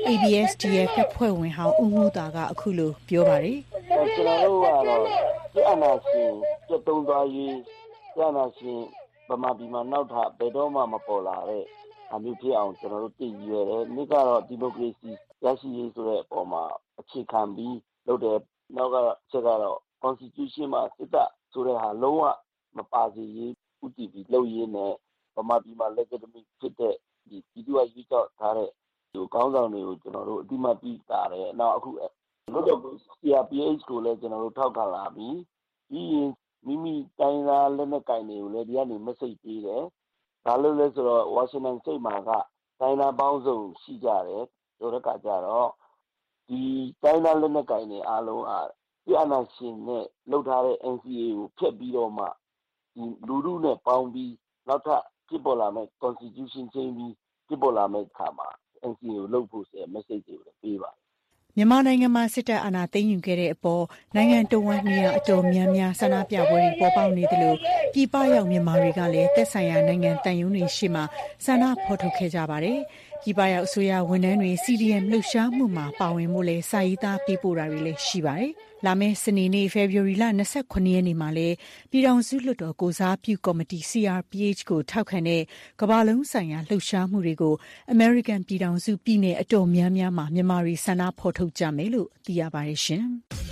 ABSDF တပ်ဖွဲ့ဝင်ဟောင်းဦးမှုသာကအခုလိုပြောပါတယ်ကျွန်တော်တို့ကတော့ဒီအာဏာရှင်ပြတ်သုံးသွားရေးဒီအာဏာရှင်ဗမာပြည်မှာနောက်ထပ်ဘယ်တော့မှမပေါ်လာတဲ့အမျိုးဖြစ်အောင်ကျွန်တော်တို့တည်ရွယ်တယ်နေ့ကတော့ဒီမိုကရေစီရရှိရေးဆိုတဲ့အပေါ်မှာအခြေခံပြီးလုပ်တယ်နောက်ကတော့ချက်ကတော့ Constitution မှာစစ်တပ်ဆိုတဲ့ဟာလုံးဝမပါစေရေးဥတည်ပြီးလုပ်ရင်းနဲ့ဗမာပြည်မှာ legitimate ဖြစ်တဲ့ဒီပြည်သူ့ရွေးကောက်ထားတဲ့ဒီခေါင်းဆောင်တွေကိုကျွန်တော်တို့အတိမတ်ပြီးတာတယ်နောက်အခုလို့တော့ CRPH ကိုလည်းကျွန်တော်တို့ထောက်ခံလာပြီးပြီးရင်မိမိတိုင်းသားလက်နက်ကင်တွေကိုလည်းဒီကနေ message ပေးတယ်ဒါလို့လဲဆိုတော့ Washington State မှာကတိုင်းသားပေါင်းစုံရှိကြတယ်ဆိုတော့ကကြတော့ဒီတိုင်းသားလက်နက်ကင်တွေအားလုံးဒီအနာရှင်နဲ့လှုပ်ထားတဲ့ NCA ကိုဖျက်ပြီးတော့မှဒီလူလူနဲ့ပေါင်းပြီးနောက်ထပ်ဖြစ်ပေါ်လာမဲ့ Constitution ချင်းပြီးဖြစ်ပေါ်လာမဲ့ခါမှာ NCA ကိုလှုပ်ဖို့ဆိုတဲ့ message တွေကိုပေးပါတယ်မြန်မာနိုင်ငံမှာစစ်တပ်အာဏာသိမ်းယူခဲ့တဲ့အပေါ်နိုင်ငံတော်ဝန်နေရာအတော်များများဆန္ဒပြပွဲတွေပေါ်ပေါက်နေသလိုပြည်ပရောက်မြန်မာတွေကလည်းသက်ဆိုင်ရာနိုင်ငံတန်ယုံတွေရှေ့မှာဆန္ဒဖော်ထုတ်ခဲ့ကြပါတယ်။ပြည်ပရောက်အစိုးရဝန်ထမ်းတွေ CDM လှုပ်ရှားမှုမှာပါဝင်မှုလည်းစာရေးသားပေးပို့တာတွေလည်းရှိပါတယ်။လာမယ့်စနေနေ့ February လ 29 ရက်နေ့မှာလည်းပြည်ထောင်စုလွှတ်တော်ကိုစားပြုကော်မတီ CRPH ကိုထောက်ခံတဲ့ကမ္ဘာလုံးဆိုင်ရာလှုပ်ရှားမှုတွေကို American ပြည်ထောင်စုပြည်နယ်အတော်များများမှာမြန်မာတွေဆန္ဒဖော်ထုတ်ကြမယ်လို့သိရပါတယ်ရှင်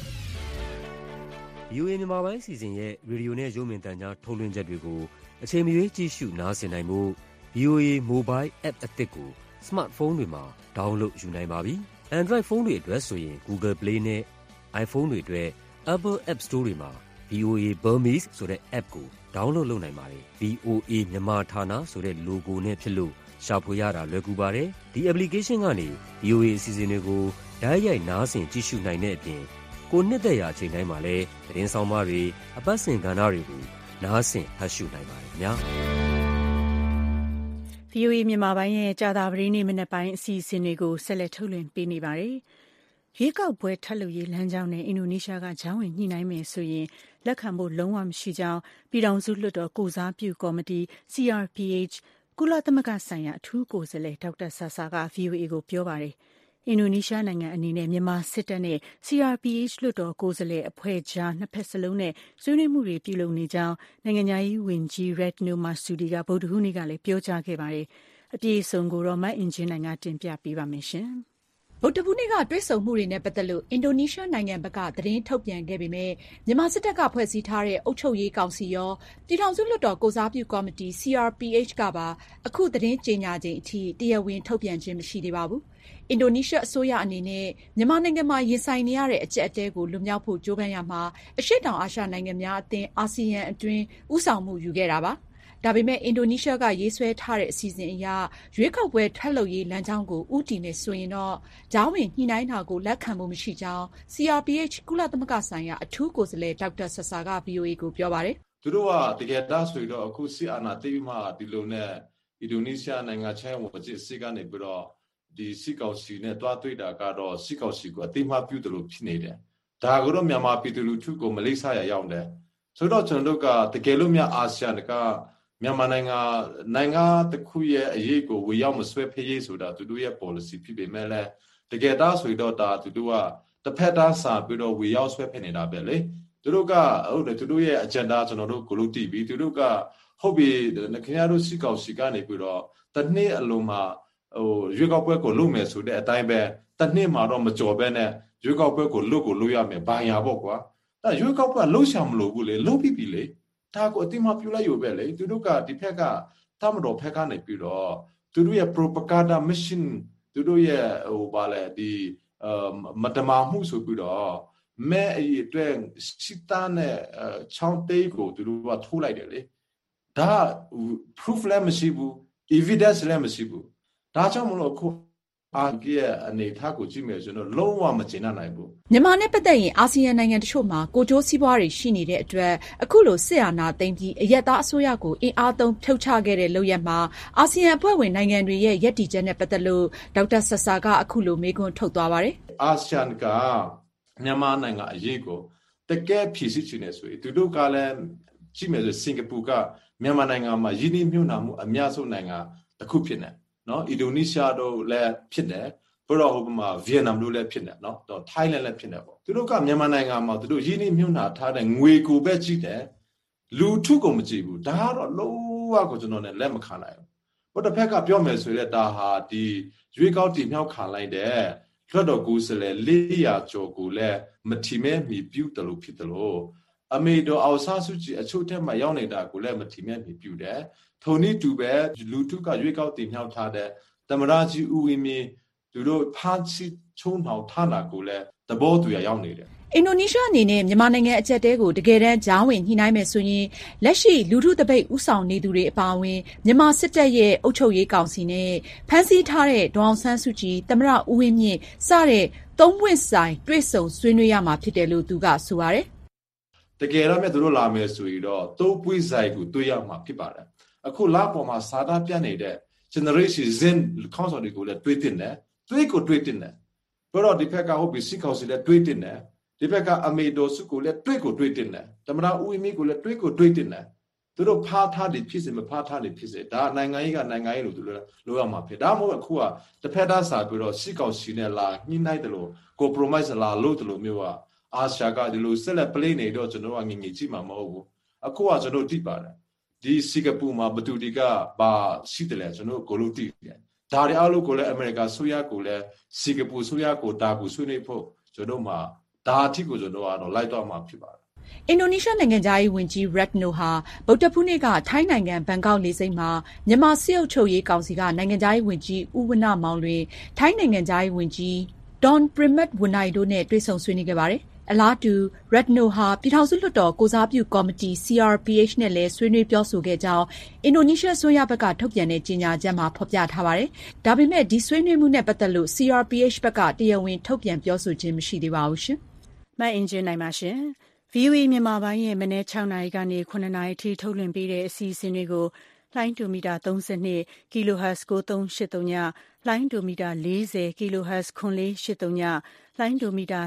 ။ VOA မြန်မာပိုင်းစီစဉ်ရဲ့ရေဒီယိုနဲ့ရုပ်မြင်သံကြားထုတ်လွှင့်ချက်တွေကိုအချိန်မရွေးကြည့်ရှုနားဆင်နိုင်ဖို့ VOA Mobile App အသစ်ကို Smartphone တွေမှာ download ယူနိုင်ပါပြီ။ Android ဖုန်းတွေအတွက်ဆိုရင် Google Play နဲ့ iPhone တွေအတွက် Apple App Store တွေမှာ VOA Burmese ဆိုတဲ့ app ကို download လုပ်နိုင်ပါတယ်။ VOA မြန်မာဌာနဆိုတဲ့ logo နဲ့ဖြစ်လို့ရှာဖွေရတာလွယ်ကူပါတယ်။ဒီ application ကနေ VOA အစီအစဉ်တွေကိုတိုက်ရိုက်နားဆင်ကြည့်ရှုနိုင်တဲ့အပြင်ကိုနှစ်သက်ရာအချိန်တိုင်းမှာလည်းသတင်းဆောင်မတွေအပတ်စဉ်ကဏ္ဍတွေကိုနားဆင်ဖတ်ရှုနိုင်ပါတယ်ခင်ဗျာ။ VOA မြန်မာပိုင်းရဲ့ကြာသပတေးနေ့မနက်ပိုင်းအစီအစဉ်တွေကိုဆက်လက်ထုတ်လွှင့်ပေးနေပါတယ်။ရွေးကောက်ပွဲထပ်လုပ်ရေးလမ်းကြောင်းနဲ့အင်ဒိုနီးရှားကကြားဝင်ညှိနှိုင်းမယ်ဆိုရင်လက်ခံဖို့လုံးဝမရှိကြောင်းပြည်ထောင်စုလွှတ်တော်ကိုစားပြုကော်မတီ CRPH ကုလသမဂ္ဂဆိုင်ရာအထူးကိုယ်စားလှယ်ဒေါက်တာဆာဆာက VOA ကိုပြောပါတယ်။အင်ဒိုနီးရှားနိုင်ငံအနေနဲ့မြန်မာစစ်တပ်နဲ့ CRPH လွှတ်တော်ကိုယ်စားလှယ်အဖွဲ့ကြားနှစ်ဖက်စလုံးနဲ့ဆွေးနွေးမှုတွေပြုလုပ်နေကြောင်းနိုင်ငံသားရေးဝန်ကြီး Retno Marsudi ကဗုဒ္ဓဟူးနေ့ကလည်းပြောကြားခဲ့ပါတယ်။အပြည့်အစုံကိုတော့မအင်ဂျင်နိုင်ကတင်ပြပေးပါမယ်ရှင်။ဗုဒ္ဓဟူးနေ့ကတွေ့ဆုံမှုတွေနဲ့ပတ်သက်လို့အင်ဒိုနီးရှားနိုင်ငံဘက်ကသတင်းထုတ်ပြန်ခဲ့ပေမဲ့မြန်မာစစ်တပ်ကဖွဲ့စည်းထားတဲ့အုပ်ချုပ်ရေးကောင်စီရောပြည်ထောင်စုလွှတ်တော်ကိုစားပြုကော်မတီ CRPH ကပါအခုသတင်းကြေညာချိန်အထိတရားဝင်ထုတ်ပြန်ခြင်းမရှိသေးပါဘူး။အင်ဒိုနီးရှားအစိုးရအနေနဲ့မြန်မာနိုင်ငံမှာရင်ဆိုင်နေရတဲ့အကျပ်အတည်းကိုလွတ်မြောက်ဖို့ကြိုးပမ်းရမှာအရှေ့တောင်အာရှနိုင်ငံများအသင်းအာဆီယံအတွင်းဦးဆောင်မှုယူခဲ့တာပါ။ဒါပေမဲ့အင်ဒိုနီးရှားကရေးဆွဲထားတဲ့အစီအစဉ်အရရွေးကောက်ပွဲထွက်လုပ်ရေးလမ်းကြောင်းကိုဦးတည်နေဆိုရင်တော့ကြားဝင်ညှိနှိုင်းတာကိုလက်ခံမှုမရှိကြောင်း CRPH ကုလသမဂ္ဂဆိုင်ရာအထူးကိုယ်စားလှယ်ဒေါက်တာဆာဆာက VOA ကိုပြောပါတယ်။သူတို့ကတကယ်တမ်းဆိုတော့အခုစစ်အာဏာသိမ်းမှဒီလိုနဲ့အင်ဒိုနီးရှားနိုင်ငံခြားရေးဝန်ကြီးစစ်ကနေပြီးတော့ဒီစစ်ကောင်စီနဲ့တွားတွေ့တာကတော့စစ်ကောင်စီကိုအတိမပြုတယ်လို့ဖြစ်နေတယ်။ဒါကတော့မြန်မာပြည်သူလူထုကိုမလေးစားရရောက်တယ်။ဆိုတော့ကျွန်တော်တို့ကတကယ်လို့များအာဆီယံကမြန်မာနိုင်ငံတစ်ခုရဲ့အရေးကိုဝေရောက်မဆွဲဖက်ရေးဆိုတာသူတို့ရဲ့ policy ဖြစ်ပေမဲ့လည်းတကယ်တမ်းဆိုတော့ဒါသူတို့ကတစ်ဖက်သားစာပြီးတော့ဝေရောက်ဆွဲဖက်နေတာပဲလေသူတို့ကဟုတ်တယ်သူတို့ရဲ့ agenda ကျွန်တော်တို့ကိုလို့တည်ပြီးသူတို့ကဟုတ်ပြီခင်ဗျားတို့စစ်ကောင်စီကနေပြီးတော့တစ်နှစ်အလုံးမှာရွေးကောက်ပွဲကိုလုပ်မယ်ဆိုတဲ့အတိုင်းပဲတစ်နှစ်မှာတော့မကြော်ပဲနဲ့ရွေးကောက်ပွဲကိုလုပ်ရမယ်ဘာညာပေါ့ကွာဒါရွေးကောက်ပွဲလှုပ်ရှားမလို့ဘူးလေလှုပ်ပြီလေဒါကိုအတိမပြုလိုက်ရုံပဲလေသူတို့ကဒီဖက်ကတမတော်ဖက်ကနေပြီးတော့သူတို့ရဲ့ propaganda mission သူတို့ရဲ့ဗာလေဒီမတမာမှုဆိုပြီးတော့မဲအဲ့အတွက်စစ်သားနဲ့ချောင်းတေးကိုသူတို့ကထိုးလိုက်တယ်လေဒါ proof လည်းမရှိဘူး evidence လည်းမရှိဘူးဒါကြောင့်မလို့အခုအာကြီးရဲ့အနေထားကိုကြည့်မယ်ဆိုတော့လုံးဝမကျင်နိုင်ဘူးမြန်မာနဲ့ပတ်သက်ရင်အာဆီယံနိုင်ငံတချို့မှာကိုကြိုးစည်းပွားတွေရှိနေတဲ့အတွက်အခုလိုစစ်အာဏာသိမ်းပြီးအရက်သားအစိုးရကိုအင်အားသုံးဖြုတ်ချခဲ့တဲ့လုပ်ရက်မှာအာဆီယံအဖွဲ့ဝင်နိုင်ငံတွေရဲ့ယက်တီချက်နဲ့ပတ်သက်လို့ဒေါက်တာဆဆာကအခုလိုမေးခွန်းထုတ်သွားပါတယ်အာဆီယံကမြန်မာနိုင်ငံအရေးကိုတကယ်ဖြည့်ဆည်းချင်နေဆိုရင်သူတို့ကလည်းကြည့်မယ်ဆိုစင်ကာပူကမြန်မာနိုင်ငံမှာယင်းနှိမ့်ညွှန်မှုအများဆုံးနိုင်ငံတစ်ခုဖြစ်နေနော်အင်ဒိုနီးရှားတို့လည်းဖြစ်နေပြီးတော့ဟိုမှာဗီယက်နမ်တို့လည်းဖြစ်နေနော်ထိုင်းလည်းဖြစ်နေပေါ့သူတို့ကမြန်မာနိုင်ငံမှာသူတို့ယင်းနှိမ့်ညွှန်ထားတဲ့ငွေကိုပဲကြည့်တယ်လူထုကိုမကြည့်ဘူးဒါကတော့လုံးဝကိုကျွန်တော်လည်းလက်မခံနိုင်ဘူးဘုတစ်ဖက်ကပြောမယ်ဆိုရင်ဒါဟာဒီရွေးကောက်တင်မြောက်ခံလိုက်တဲ့လွှတ်တော်ကိုယ်စားလှယ်400ကျော်ကိုလည်းမထီမဲ့မီပြုတ်တယ်လို့ဖြစ်တယ်လို့အမေတို့အောင်ဆန်းစုကြည်အချို့ထက်မှရောက်နေတာကိုလည်းမထီမဲ့မီပြုတ်တယ်ထုံနည်းတူပဲလူထုကရွေးကောက်တင်မြောက်ထားတဲ့သမရကြီးဦးဝင်းမြင့်သူတို့ဖမ်းဆီးချုံနှောင်ထားတာကိုလည်းသဘောတူရရောက်နေတယ်အင်ဒိုနီးရှားအနေနဲ့မြန်မာနိုင်ငံအကျပ်တဲကိုတကယ်တမ်းကြားဝင်ညှိနှိုင်းမယ်ဆိုရင်လက်ရှိလူထုတပိတ်ဥဆောင်နေသူတွေအပါအဝင်မြန်မာစစ်တပ်ရဲ့အုပ်ချုပ်ရေးကောင်စီနဲ့ဖမ်းဆီးထားတဲ့ဒေါအောင်ဆန်းစုကြည်သမ္မတဦးဝင်းမြင့်စတဲ့သုံးပွင့်ဆိုင်တွေ့ဆုံဆွေးနွေးရမှာဖြစ်တယ်လို့သူကဆိုပါတယ်တကယ်တော့မြတ်သူတို့လာမယ်ဆိုရင်တော့သုံးပွင့်ဆိုင်ကိုတွေ့ရမှာဖြစ်ပါတယ်အခုလာပေါ်မှာစာသားပြနေတဲ့ generation Z ခေါင်းဆောင်တွေကိုလည်းတွေ့တင်တယ်တွေ့ကိုတွေ့တင်တယ်ပြီးတော့ဒီဘက်ကဟုတ်ပြီစစ်ကောင်စီလည်းတွေ့တင်တယ်ဒီဘက်ကအမေတော်စုကိုလည်းတွေ့ကိုတွေ့တင်တယ်သမ္မတဦးဝင်းမြင့်ကိုလည်းတွေ့ကိုတွေ့တင်တယ်သူတို့ဖားထားတယ်ဖြစ်စေမဖားထားတယ်ဖြစ်စေဒါနိုင်ငံရေးကနိုင်ငံရေးလို့သူတို့လိုရမှာဖြစ်ဒါမှမဟုတ်အခုကတစ်ဖက်သားစာပြီးတော့စစ်ကောင်စီနဲ့လာညှိနှိုင်းတယ်လို့ compromise လာလို့တယ်လို့မျိုးကအာရှကဒီလိုဆက်လက် play နေတော့ကျွန်တော်ကငငယ်ကြည့်မှာမဟုတ်ဘူးအခုကကျွန်တော်သိပါတယ်ဒီစင်ကာပူမှာဘသူဒီကဘာရှိတယ်လဲကျွန်တော်ကိုလို့သိတယ်ဒါတွေအားလုံးကိုလည်းအမေရိကန်ဆိုရကိုလည်းစင်ကာပူဆိုရကိုတာကိုဆွေးနွေးဖို့ကျွန်တော်မှာဒါအထိကိုကျွန်တော်ကတော့လိုက်တော့မှာဖြစ်ပါတယ်အင်ဒိုနီးရှားနိုင်ငံသားရေးဝန်ကြီး Retno ဟာဗုဒ္ဓဖူးနေ့ကထိုင်းနိုင်ငံဘန်ကောက်လေဆိပ်မှာမြန်မာစစ်အုပ်ချုပ်ရေးကောင်စီကနိုင်ငံသားရေးဝန်ကြီးဦးဝဏ္ဏမောင်လွင်ထိုင်းနိုင်ငံသားရေးဝန်ကြီး Don Pramudwinai တို့နဲ့တွေ့ဆုံဆွေးနွေးခဲ့ပါတယ်အလားတူ Retno ဟာပြည်ထောင်စုလွှတ်တော်ကိုစားပြုကော်မတီ CRPH နဲ့လည်းဆွေးနွေးပြောဆိုခဲ့ကြောင်းအင်ဒိုနီးရှားအစိုးရဘက်ကထုတ်ပြန်တဲ့ကြေညာချက်မှာဖော်ပြထားပါတယ်။ဒါပေမဲ့ဒီဆွေးနွေးမှုနဲ့ပတ်သက်လို့ CRPH ဘက်ကတရားဝင်ထုတ်ပြန်ပြောဆိုခြင်းမရှိသေးပါဘူးရှင်။မအင်ဂျင်နိုင်ပါရှင်။ VOA မြန်မာပိုင်းရဲ့မနေ့6နာရီကနေ9နာရီထိထုတ်လွှင့်ပေးတဲ့အစီအစဉ်တွေကိုလိုင်းဒိုမီတာ32 kHz 9383ညလိုင်းဒိုမီတာ40 kHz 9483ညလိုင်းဒိုမီတာ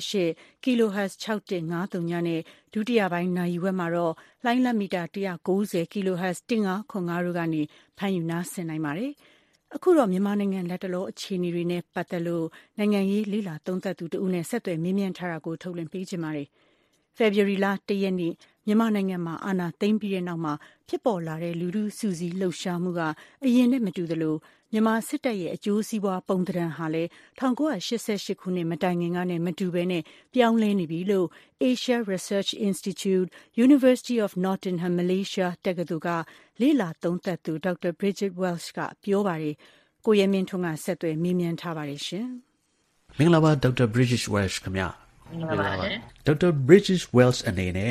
48 kHz 6153ညနဲ့ဒုတိယပိုင်းနာရီဝက်မှာတော့လိုင်းလက်မီတာ190 kHz 1505တို့ကနေဖမ်းယူနားဆင်နိုင်ပါတယ်။အခုတော့မြန်မာနိုင်ငံလက်တလောအခြေအနေတွေနဲ့ပတ်သက်လို့နိုင်ငံရေးလေ့လာသုံးသပ်သူတဦးနဲ့ဆက်သွယ်မေးမြန်းထားတာကိုထုတ်လွှင့်ပေးကြပါမယ်။ဖေဖော်ဝါရီလ1ရက်နေ့မြန်မာနိုင်ငံမှာအာဏာသိမ်းပြီးတဲ့နောက်မှာဖြစ်ပေါ်လာတဲ့လူထုစုစည်းလှုပ်ရှားမှုကအရင်နဲ့မတူသလိုမြန်မာစစ်တပ်ရဲ့အကျိုးစီးပွားပုံသဏ္ဍာန်ဟာလည်း1988ခုနှစ်မတိုင်ခင်ကနဲ့မတူဘဲနဲ့ပြောင်းလဲနေပြီလို့ Asia Research Institute University of Nottingham Malaysia တက္ကသိုလ်ကလေ့လာသုံးသပ်သူ Dr. Bridget Welsh ကပြောပါတယ်။ကိုရဲမင်းထွန်းကဆက်သွယ်မေးမြန်းထားပါတယ်ရှင်။မင်္ဂလာပါ Dr. Bridget Welsh ခင်ဗျာ။ဒေါက်တာ Bridget Wells အနေနဲ့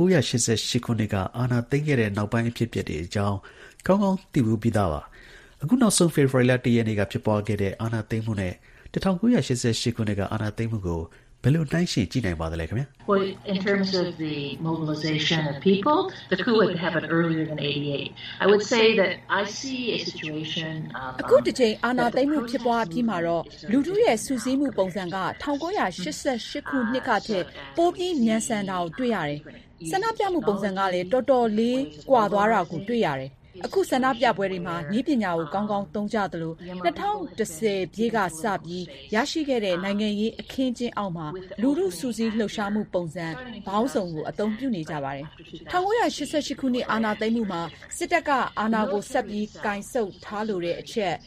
1988ခုနှစ်ကအာဏာသိမ်းခဲ့တဲ့နောက်ပိုင်းအဖြစ်အပျက်တွေအကြောင်းကောင်းကောင်းသိဘူးပြီးသားပါအခုနောက်ဆုံး ဖေဖော်ဝါရီလ1ရက်နေ့ကဖြစ်ပွားခဲ့တဲ့အာဏာသိမ်းမှုနဲ့1988ခုနှစ်ကအာဏာသိမ်းမှုကိုဘယ်လိုနှိုင်းယှဉ်ကြည့်နိုင်ပါသလဲခင်ဗျာ Well, in terms of the mobilization of people, the coup had happened earlier than 88. I would say that I see a situation အခုတစ်ချိန်အာဏာသိမ်းမှုဖြစ်ပွားပြီးမှာတော့လူထုရဲ့စုစည်းမှုပုံစံက1988ခုနှစ်ကထက်ပိုပြီးမြန်ဆန်တာကိုတွေ့ရတယ်။ဆန္ဒပြမှုပုံစံကလည်းတော်တော်လေးကွာသွားတာကိုတွေ့ရတယ်။အခုဆန္ဒပြပွဲတွေမှာနည်းပညာကိုကောင်းကောင်းသုံးကြသလို2010ပြည့်ကစပြီးရရှိခဲ့တဲ့နိုင်ငံရေးအခင်းကျင်းအောက်မှာလူထုစုစည်းလှုပ်ရှားမှုပုံစံဘောင်းစုံကိုအသုံးပြုနေကြပါတယ်1988ခုနှစ်အာဏာသိမ်းမှုမှာစစ်တပ်ကအာဏာကိုဆက်ပြီးကင်ဆုပ်ထားလိုတဲ့အချက်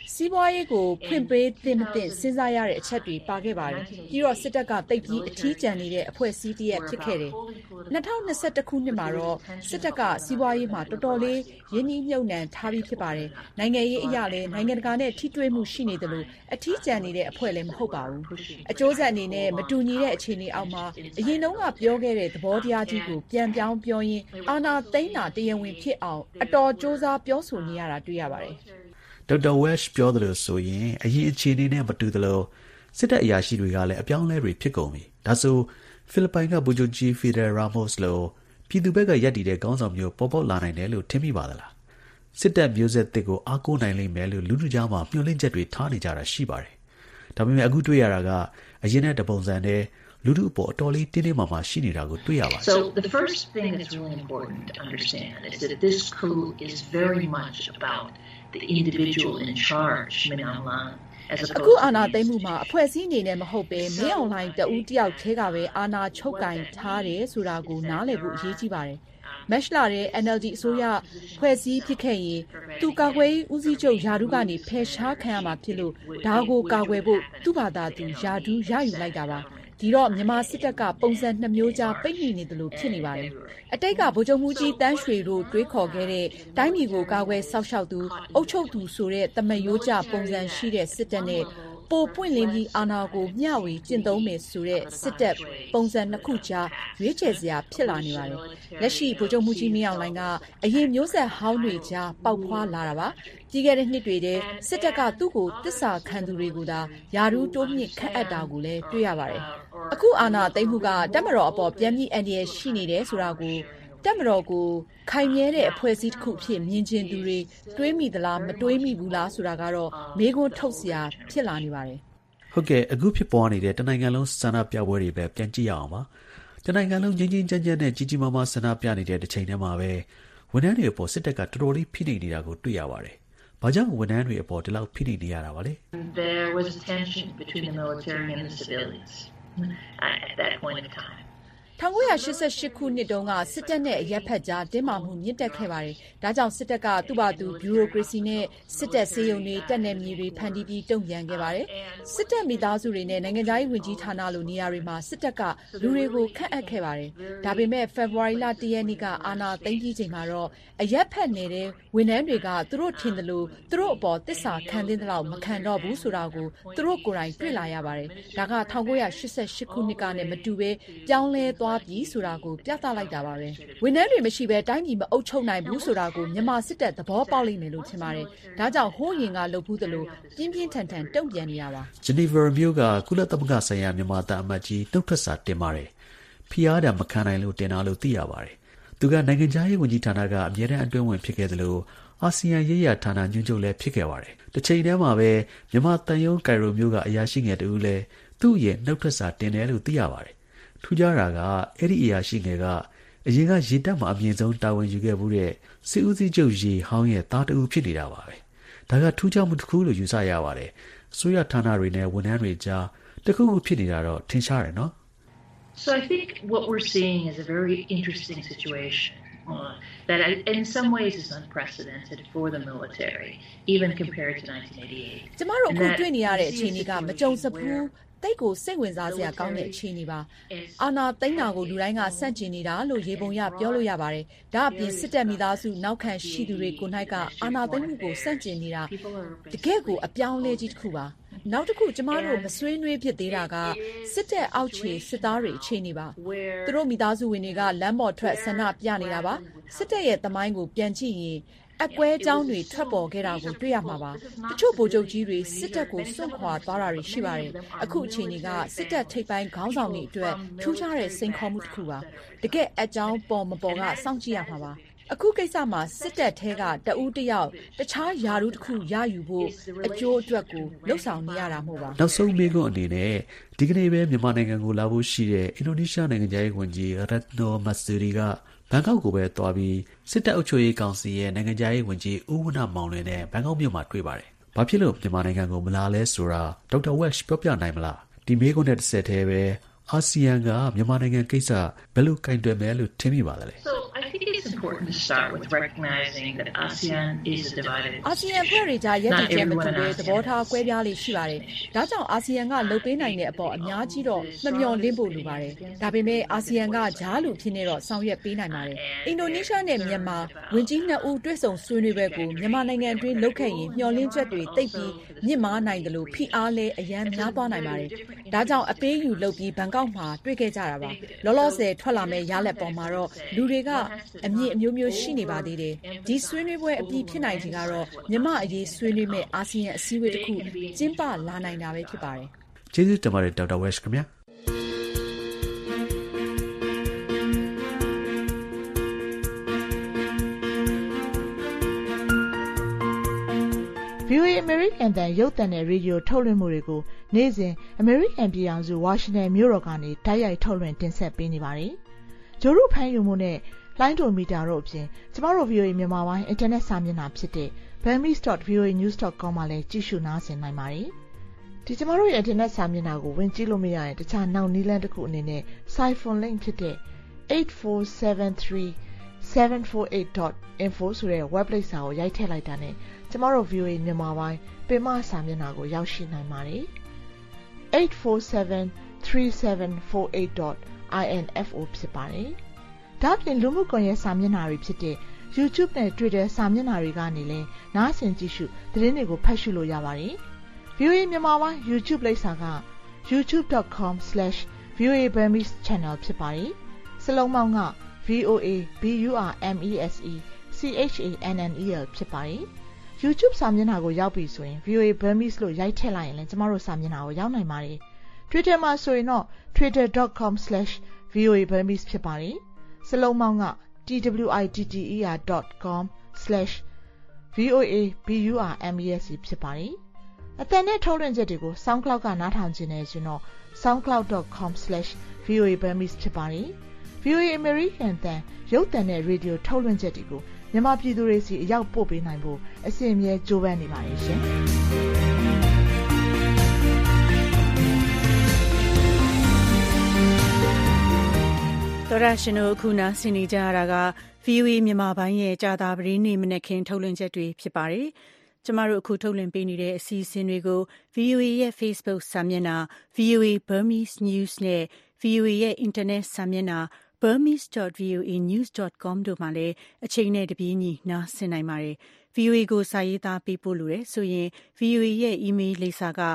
စီးပွားရေးကိုဖွင့်ပေးသင့်မသင့်စဉ်းစားရတဲ့အချက်တွေပါခဲ့ပါတယ်။ပြီးတော့စစ်တပ်ကတိတ်ပြီးအထီးကျန်နေတဲ့အဖွဲ့အစည်းတရက်ဖြစ်ခဲ့တယ်။2021ခုနှစ်မှာတော့စစ်တပ်ကစီးပွားရေးမှာတော်တော်လေးရင်းနှီးမြှုပ်နှံထားပြီးဖြစ်ပါတယ်။နိုင်ငံရေးအရာလည်းနိုင်ငံတကာနဲ့ထိတွေ့မှုရှိနေတယ်လို့အထီးကျန်နေတဲ့အဖွဲ့လည်းမဟုတ်ပါဘူး။အကျိုးဆက်အနေနဲ့မတူညီတဲ့အခြေအနေအောက်မှာအရင်တုန်းကပြောခဲ့တဲ့သဘောတရားကြီးကိုပြန်ပြောင်းပြောရင်းအာဏာသိမ်းတာတရားဝင်ဖြစ်အောင်အတော်စ조사ပြောဆိုနေရတာတွေ့ရပါတယ်။ဒေါက်တာဝက်ရှ်ပြောသလိုဆိုရင်အရင်အခြေအနေနဲ့မတူသလိုစစ်တပ်အရာရှိတွေကလည်းအပြောင်းအလဲတွေဖြစ်ကုန်ပြီ။ဒါဆိုဖိလစ်ပိုင်ကဗိုလ်ချုပ်ကြီးဖီဒယ်ရာမို့စ်လိုပြည်သူဘက်ကရပ်တည်တဲ့ခေါင်းဆောင်မျိုးပေါ်ပေါက်လာနိုင်တယ်လို့ထင်မိပါသလား။စစ်တပ်မျိုးဆက်သစ်ကိုအားကိုးနိုင်လိမ့်မယ်လို့လူထုကြားမှာမျှော်လင့်ချက်တွေထားနေကြတာရှိပါတယ်။ဒါပေမဲ့အခုတွေ့ရတာကအရင်နဲ့တပုံစံနဲ့လူထုအပေါ်အတော်လေးတင်းတင်းမာမာရှိနေတာကိုတွေ့ရပါတယ်။ So the first thing that's really important to understand is that this coup is very much about the individual in charge, Min Aung Hlaing. အခုအာဏာသိမ်းမှုမှာအဖွဲ့အစည်းအနေနဲ့မဟုတ်ပဲမင်းအောင်လှိုင်တဦးတယောက်ထဲကပဲအာဏာချုပ်ကင်ထားတယ်ဆိုတာကိုနားလည်ဖို့အရေးကြီးပါတယ်။မက်ရှလာတဲ့ NLD အစိုးရဖွဲ့စည်းဖြစ်ခဲ့ရင်သူကာကွယ်ဦးစီးချုပ်ယာဒူးကနေဖယ်ရှားခံရမှာဖြစ်လို့ဒါကိုကာကွယ်ဖို့သူ့ဘာသာသူယာဒူးရယူလိုက်တာပါ။ဒီတော့မြန်မာစစ်တပ်ကပုံစံ2မျိုးကြားပိတ်မိနေတယ်လို့ဖြစ်နေပါတယ်။အတိတ်ကဗိုလ်ချုပ်မှုကြီးတန်းရွှေတို့တွေးခေါ်ခဲ့တဲ့တိုင်းပြည်ကိုကာကွယ်စောင့်ရှောက်သူအုပ်ချုပ်သူဆိုတဲ့တမယိုးကျပုံစံရှိတဲ့စစ်တပ်နဲ့ပိုပွင့်လင်းပြီးအာဏာကိုမျှဝေကျင့်သုံးမယ်ဆိုတဲ့စစ်တပ်ပုံစံ2ခုကြားရွေးချယ်စရာဖြစ်လာနေပါတယ်။လက်ရှိဗိုလ်ချုပ်မှုကြီးမင်းအောင်လှိုင်ကအရင်မျိုးဆက်ဟောင်းတွေကြားပေါက်ဖွားလာတာပါ။ကြီးခဲ့တဲ့နှစ်တွေတည်းစစ်တပ်ကသူ့ကိုတစ္ဆာခံသူတွေကိုသာယာဒူးတိုးမြင့်ခန့်အပ်တာကိုလည်းတွေ့ရပါတယ်။အခုအာဏာသိမ်းမှုကတပ်မတော်အပေါ်ပြန်ပြီးအန္တရာယ်ရှိနေတယ်ဆိုတာကိုတပ်မတော်ကိုခိုင်မြဲတဲ့အဖွဲ့အစည်းတစ်ခုဖြစ်မြင်ကျင်သူတွေတွေးမိသလားမတွေးမိဘူးလားဆိုတာကတော့မေးခွန်းထုတ်စရာဖြစ်လာနေပါတယ်။ဟုတ်ကဲ့အခုဖြစ်ပေါ်နေတဲ့တနိုင်ငံလုံးဆန္ဒပြပွဲတွေပဲပြန်ကြည့်ရအောင်ပါ။တနိုင်ငံလုံးငြိမ်းငြိမ်းချမ်းချမ်းနဲ့ကြီးကြီးမားမားဆန္ဒပြနေတဲ့တစ်ချိန်တည်းမှာပဲဝန်ထမ်းတွေအပေါ်စစ်တပ်ကတော်တော်လေးဖိနှိပ်နေတာကိုတွေ့ရပါတယ်။ဘာကြောင့်ဝန်ထမ်းတွေအပေါ်ဒီလောက်ဖိနှိပ်နေရတာပါလဲ There was a tension between the military and the civilians at that point in time. 1988ခုနှစ်တုန်းကစစ်တပ်နဲ့အရက်ဖက်ကြားတင်းမာမှုမြင့်တက်ခဲ့ပါတယ်။ဒါကြောင့်စစ်တပ်ကသူ့ဘာသူဘျူရိုကရေစီနဲ့စစ်တပ်စေယုံတွေတက်နယ်မြေတွေဖန်တီးပြီးတုံ့ပြန်ခဲ့ပါတယ်။စစ်တပ်မိသားစုတွေနဲ့နိုင်ငံသားရေးဝန်ကြီးဌာနလိုနေရာတွေမှာစစ်တပ်ကလူတွေကိုခန့်အပ်ခဲ့ပါတယ်။ဒါပေမဲ့ဖေဖော်ဝါရီလ1ရက်နေ့ကအာဏာသိမ်းပြီးချိန်မှာတော့အရက်ဖက်နေတဲ့ဝန်ထမ်းတွေကသူတို့ထင်တယ်လို့သူတို့အပေါ်တစ္ဆာခံတဲ့လောက်မခံတော့ဘူးဆိုတာကိုသူတို့ကိုယ်တိုင်တွေ့လာရပါတယ်။ဒါက1988ခုနှစ်ကနဲ့မတူဘဲပြောင်းလဲသွားပြီးဆိုတာကိုပြသလိုက်တာပါပဲဝန်ထမ်းတွေမရှိဘဲတိုင်းပြည်မအုပ်ချုပ်နိုင်ဘူးဆိုတာကိုမြန်မာစစ်တပ်သဘောပေါက်လိမ့်မယ်လို့ထင်ပါတယ်ဒါကြောင့်ဟိုးရင်ကလှုပ်ဘူးသလိုပြင်းပြင်းထန်ထန်တုံ့ပြန်နေရပါဂျနီဗာမြို့ကကုလသမဂ္ဂဆိုင်ရာမြန်မာတပ်အမတ်ကြီးနှုတ်ထွက်စာတင်ပါတယ်ဖျားတာမခံနိုင်လို့တင်တာလို့သိရပါတယ်သူကနိုင်ငံခြားရေးဝန်ကြီးဌာနကအမြဲတမ်းအတွင်းဝင်ဖြစ်ခဲ့သလိုအာဆီယံရေးရာဌာနညွှန်ချုပ်လည်းဖြစ်ခဲ့ပါတယ်တစ်ချိန်တည်းမှာပဲမြန်မာတန်ယုံကိုင်ရိုမြို့ကအရာရှိငယ်တူလည်းသူ့ရဲ့နှုတ်ထွက်စာတင်တယ်လို့သိရပါတယ်ထူးခြားတာကအဲ့ဒီအရာရှိငယ်ကအရင်ကရေတပ်မှာအမြင့်ဆုံးတာဝန်ယူခဲ့မှုတဲ့စစ်ဦးစီးချုပ်ရေဟောင်းရဲ့သားတူဖြစ်နေတာပါပဲဒါကထူးခြားမှုတစ်ခုလို့ယူဆရပါတယ်အစိုးရဌာနတွေနဲ့ဝန်ထမ်းတွေကြားတစ်ခုခုဖြစ်နေတာတော့ထင်ရှားတယ်နော် So I think what we're seeing is a very interesting situation that in some ways is unprecedented for the military even compared to 1988 ကျမတို့အခုတွေ့နေရတဲ့အခြေအနေကမကြုံစဘူးတိတ်ကိုစိတ်ဝင်စားစရာကောင်းတဲ့အခြေအနေပါအာနာသိန်းနာကိုလူတိုင်းကစန့်ကျင်နေတာလို့ရေပုံရပြောလို့ရပါတယ်ဒါအပြင်စစ်တပ်မိသားစုနောက်ခံရှိသူတွေကို၌ကအာနာသိန်းမှုကိုစန့်ကျင်နေတာတကယ့်ကိုအပြောင်းလဲကြီးတစ်ခုပါနောက်တစ်ခုကျမတို့မဆွေးနွေးဖြစ်သေးတာကစစ်တပ်အောက်ခြေစစ်သားတွေအခြေအနေပါသူတို့မိသားစုဝင်တွေကလမ်းပေါ်ထွက်ဆန္ဒပြနေတာပါစစ်တပ်ရဲ့သမိုင်းကိုပြန်ကြည့်ရင်အကွဲအကြောင်းတွေထွက်ပေါ်ခဲ့တာကိုတွေ့ရမှာပါတချို့ဗိုလ်ချုပ်ကြီးတွေစစ်တပ်ကိုစွန့်ခွာသွားတာတွေရှိပါတယ်အခုအချိန်ကစစ်တပ်ထိပ်ပိုင်းခေါင်းဆောင်တွေအတွက်ထူးခြားတဲ့စိန်ခေါ်မှုတစ်ခုပါတကယ်အကြောင်းပေါ်မပေါ်ကစောင့်ကြည့်ရမှာပါအခုကိစ္စမှာစစ်တပ်ထဲကတဦးတယောက်တခြားယာရုတစ်ခုရယူဖို့အကျိုးအတွက်ကိုလှုပ်ဆောင်နေရတာမဟုတ်ပါနောက်ဆုံးမေးခွန်းအနေနဲ့ဒီကနေ့ပဲမြန်မာနိုင်ငံကိုလာဖို့ရှိတဲ့အင်ဒိုနီးရှားနိုင်ငံသားရေးဝန်ကြီးရက်နိုမတ်ဆူရီကဘန်ကောက်ကိုပဲသွားပြီးစစ်တပ်အုပ်ချုပ်ရေးကောင်စီရဲ့နိုင်ငံခြားရေးဝန်ကြီးဦးဝဏ္ဏမောင်လွင်နဲ့ဘန်ကောက်မြို့မှာတွေ့ပါတယ်။ဘာဖြစ်လို့မြန်မာနိုင်ငံကိုမလာလဲဆိုတာဒေါက်တာဝက်ရှ်ပြောပြနိုင်မလား။ဒီမေးခွန်းနဲ့တစ်ဆက်တည်းပဲအာဆီယံကမြန်မာနိုင်ငံကိစ္စဘယ်လိုကင်တွယ်မယ်လို့ထင်မိပါသလဲ။ So I think it's important to start with recognizing that ASEAN is a divided အာဆီယံဖွဲ့တွေကြားရည်တည်ချက်မတူတဲ့သဘောထားကွဲပြားလေးရှိပါတယ်။ဒါကြောင့်အာဆီယံကလှုပ်ပေးနိုင်တဲ့အပေါ်အများကြီးတော့မမျှော်လင့်ဖို့လိုပါတယ်။ဒါပေမဲ့အာဆီယံကကြားလူဖြစ်နေတော့ဆောင်ရွက်ပေးနိုင်ပါတယ်။အင်ဒိုနီးရှားနဲ့မြန်မာဝန်ကြီးနှစ်ဦးတွေ့ဆုံဆွေးနွေးပွဲကိုမြန်မာနိုင်ငံအတွင်းလုပ်ခဲ့ရင်မျှော်လင့်ချက်တွေတိတ်ပြီးမြင့်မားနိုင်တယ်လို့ဖိအားလဲအရန်များသွားနိုင်ပါတယ်။ဒါကြောင့်အပေးယူလုပ်ပြီးဘန်ကောက်မှာတွေ့ခဲ့ကြတာပါ။လောလောဆယ်ထွက်လာမဲ့ရလဒ်ပေါ်မှာတော့လူတွေကအမြင့်အမျိုးမျိုးရှိနေပါသေးတယ်။ဒီဆွေးနွေးပွဲအပြီးဖြစ်နိုင်ခြင်းကတော့မြန်မာအရေးဆွေးနွေးမဲ့အာဆီယံအစည်းအဝေးတစ်ခုကျင်းပလာနိုင်တာပဲဖြစ်ပါတယ်။ကျေးဇူးတင်ပါတယ်ဒေါက်တာဝက်စ်ခင်ဗျာ။ VOA American တန်ရုပ်သံနဲ့ရေဒီယိုထုတ်လွှင့်မှုတွေကိုနေ့စဉ် American ပြည်ထောင်စု Washington မြို့တော်ကနေတိုက်ရိုက်ထုတ်လွှင့်တင်ဆက်ပေးနေပါတယ်။ဂျိုရုဖမ်းယူမှုနဲ့လိုင်းဒိုမီတာတို့အပြင်ကျမတို့ VOA မြန်မာပိုင်းအင်တာနက်စာမျက်နှာဖြစ်တဲ့ burmese.voanews.com မှာလည်းကြည့်ရှုနားဆင်နိုင်ပါတယ်။ဒီကျမတို့ရဲ့အင်တာနက်စာမျက်နှာကိုဝင်ကြည့်လို့မရရင်တခြားနောက်နည်းလမ်းတစ်ခုအနေနဲ့ Siphon link ဖြစ်တဲ့ 8473748.info ဆိုတဲ့ website စာကိုရိုက်ထည့်လိုက်တာနဲ့ကျမတို့ VOA မြန်မာပိုင်းပင်မစာမျက်နှာကိုရောက်ရှိနိုင်ပါတယ်။ 8473748.info ဖြစ်ပါတယ်။ဒါ့အပြင်လူမှုကွန်ရက်စာမျက်နှာတွေဖြစ်တဲ့ YouTube နဲ့ Twitter စာမျက်နှာတွေကနေလည်းနားဆင်ကြည့်ရှုသတင်းတွေကိုဖတ်ရှုလို့ရပါတယ်။ VOA မြန်မာပိုင်း YouTube လိပ်စာက youtube.com/VOA Burmese Channel ဖြစ်ပါတယ်။စလုံးပေါင်းက VOA BURMESE CHANNEL ဖြစ်ပါတယ်။ YouTube စာမျက်နှာကိုရောက်ပြီဆိုရင် VOA Burmese လို့ရိုက်ထည့်လိုက်ရင်လည်းကျမတို့စာမျက်နှာကိုရောက်နိုင်ပါတယ်။ Twitter မှာဆိုရင်တော့ twitter.com/VOA Burmese ဖြစ်ပါတယ်။စလုံးပေါင်းက twitter.com/VOA BURMESE ဖြစ်ပါတယ်။အသံနဲ့ထုတ်လွှင့်ချက်တွေကို SoundCloud ကနားထောင်ခြင်းနဲ့ဆိုတော့ soundcloud.com/VOA Burmese ဖြစ်ပါတယ်။ VOA American တန်ရုပ်သံနဲ့ရေဒီယိုထုတ်လွှင့်ချက်တွေကိုမြန်မာပြည်သူတွေစီအရောက်ပို့ပေးနိုင်ဖို့အစဉ်အမြဲကြိုးပမ်းနေပါတယ်ရှင်။တော်ရရှင်တို့အခုနားဆင်နေကြရတာက VOA မြန်မာပိုင်းရဲ့ကြာသပတေးနေ့မနက်ခင်းထုတ်လွှင့်ချက်တွေဖြစ်ပါတယ်။ကျမတို့အခုထုတ်လွှင့်ပေးနေတဲ့အစီအစဉ်တွေကို VOA ရဲ့ Facebook စာမျက်နှာ VOA Burmese News နဲ့ VOA ရဲ့ Internet စာမျက်နှာ burmese.voanews.com တို့မှာလည်းအချိန်နဲ့တပြေးညီနားဆင်နိုင်ပါတယ်။ VOA ကိုစာရေးသားပေးပို့လို့ရဆိုရင် VOA ရဲ့ email လိပ်စာက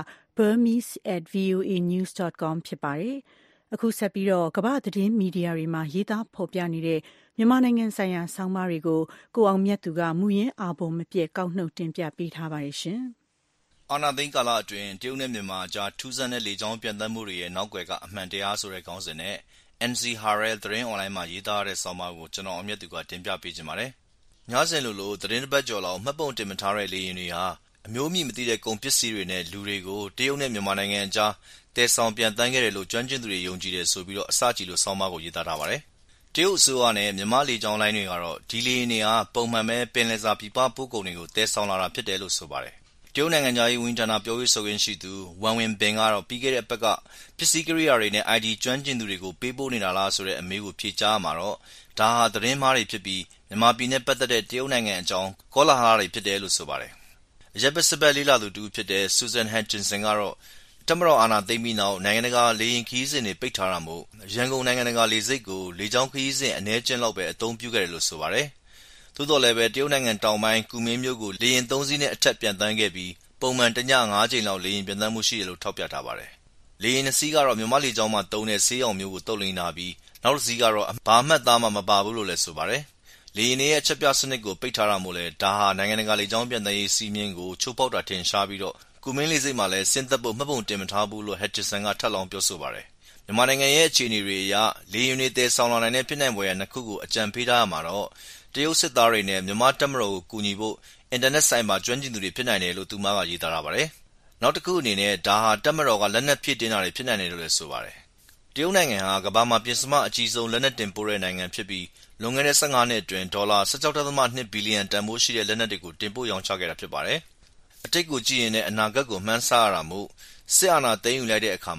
burmese@voanews.com ဖြစ်ပါတယ်။အခုဆက်ပြီးတော့ကမ္ဘာသတင်းမီဒီယာတွေမှာရေးသားဖော်ပြနေတဲ့မြန်မာနိုင်ငံဆိုင်ရာဆောင်းပါးတွေကိုကိုအောင်မြတ်သူကမူရင်းအာပုံမပြည့်ကောက်နှုတ်တင်ပြပေးထားပါတယ်ရှင်။အာဏာသိမ်းကာလအတွင်းတရုတ်နဲ့မြန်မာအကြားထူးဆန်းတဲ့လေကြောင်းပြန်သန်းမှုတွေရဲ့နောက်ွယ်ကအမှန်တရားဆိုတဲ့ခေါင်းစဉ်နဲ့ NC Herald သတင်းအွန်လိုင်းမှာရေးသားတဲ့ဆောင်းပါးကိုကျွန်တော်အောင်မြတ်သူကတင်ပြပေးခြင်းပါတယ်။ညစဉ်လိုသတင်းတစ်ပတ်ကျော်လောက်မှတ်ပုံတင်မထားတဲ့လေယာဉ်တွေဟာအမျိုးအမည်မသိတဲ့ကုန်ပစ္စည်းတွေနဲ့လူတွေကိုတရုတ်နဲ့မြန်မာနိုင်ငံအကြားတည်ဆောင်ပြန်တန်းခဲ့တယ်လို့ကျွမ်းကျင်သူတွေယုံကြည်တယ်ဆိုပြီးအစကြည့်လို့ဆောင်းပါးကိုရေးသားထားပါတယ်။တရုတ်အစိုးရနဲ့မြန်မာလေကြောင်းလိုင်းတွေကတော့ဒီလေယာဉ်တွေဟာပုံမှန်ပဲပင်လယ်စာပြည်ပပို့ကုန်တွေကိုတည်ဆောင်လာတာဖြစ်တယ်လို့ဆိုပါတယ်။တရုတ်နိုင်ငံသားရေးဝန်ကြီးဌာနပြောရေးဆိုခွင့်ရှိသူဝမ်ဝင်ဘင်ကတော့ပြီးခဲ့တဲ့အပတ်ကပစ္စည်းကိရိယာတွေနဲ့ ID ကျွမ်းကျင်သူတွေကိုပေးပို့နေတာလားဆိုတဲ့အမေးကိုဖြေကြားမှာတော့ဒါဟာသတင်းမှားတွေဖြစ်ပြီးမြန်မာပြည်နဲ့ပတ်သက်တဲ့တရုတ်နိုင်ငံအကြောင်းကောလာဟလတွေဖြစ်တယ်လို့ဆိုပါတယ်။အရက်ပတ်စပတ်လေးလာသူတူဖြစ်တဲ့ Susan Hutchinson ကတော့တမတော်အာဏာသိမ်းပြီးနောက်နိုင်ငံတကာလေယာဉ်ခရီးစဉ်တွေပိတ်ထားတာမို့ရန်ကုန်နိုင်ငံတကာလေဆိပ်ကိုလေကြောင်းခရီးစဉ်အနည်းကျဉ်းလောက်ပဲအသုံးပြုခဲ့တယ်လို့ဆိုပါတယ်။သို့တော်လည်းပဲတရုတ်နိုင်ငံတောင်ပိုင်းကူမင်းမြို့ကိုလေယာဉ်3စီးနဲ့အထက်ပြန်တန်းခဲ့ပြီးပုံမှန်တည9ကြိမ်လောက်လေယာဉ်ပြန်တန်းမှုရှိတယ်လို့ထောက်ပြထားပါတယ်။လေယာဉ်2စီးကတော့မြန်မာလေကြောင်းမှာတုံးတဲ့ဆေးရောင်မျိုးကိုတုပ်လိမ်လာပြီးနောက်တစ်စီးကတော့ဘာမှတ်သားမှမပါဘူးလို့လည်းဆိုပါတယ်။လေယာဉ်ရဲ့အချက်ပြစနစ်ကိုပိတ်ထားတာမို့လဲဒါဟာနိုင်ငံတကာလေကြောင်းပြန်တန်းရေးစီးမြင်ကိုချိုးဖောက်တာထင်ရှားပြီးတော့ကူမင်းလေဆိပ်မှာလည်းဆင်းသက်ဖို့မှတ်ပုံတင်မထားဘူးလို့ Hutchinson ကထပ်လောင်းပြောဆိုပါတယ်။မြန်မာနိုင်ငံရဲ့အခြေအနေတွေအရလေယာဉ်တွေတည်ဆောင်လာနိုင်တဲ့ဖြစ်နိုင်ဖွယ်ရာ2ခုကိုအကြံပေးထားရမှာတော့တရုတ်စစ်သားတွေနဲ့မြန်မာတပ်မတော်ကိုကူညီဖို့အင်တာနက်ဆိုင်မှာကျွမ်းကျင်သူတွေဖြစ်နိုင်တယ်လို့သူမကရေးသားထားပါတယ်။နောက်တစ်ခုအနေနဲ့ဒါဟာတပ်မတော်ကလက်နက်ဖြည့်တင်းတာတွေဖြစ်နိုင်တယ်လို့လည်းဆိုပါတယ်။တရုတ်နိုင်ငံဟာကမ္ဘာမှာပြင်စမအကြီးဆုံးလက်နက်တင်ပို့တဲ့နိုင်ငံဖြစ်ပြီးလွန်ခဲ့တဲ့15နှစ်အတွင်းဒေါ်လာ 16.2 ဘီလီယံတန်ဖိုးရှိတဲ့လက်နက်တွေကိုတင်ပို့ရောင်းချခဲ့တာဖြစ်ပါတယ်။အတိတ်ကိုကြည့်ရင်လည်းအနာဂတ်ကိုမှန်းဆရတာမို့စစ်အာဏာသိမ်းယူလိုက်တဲ့အခါမှာ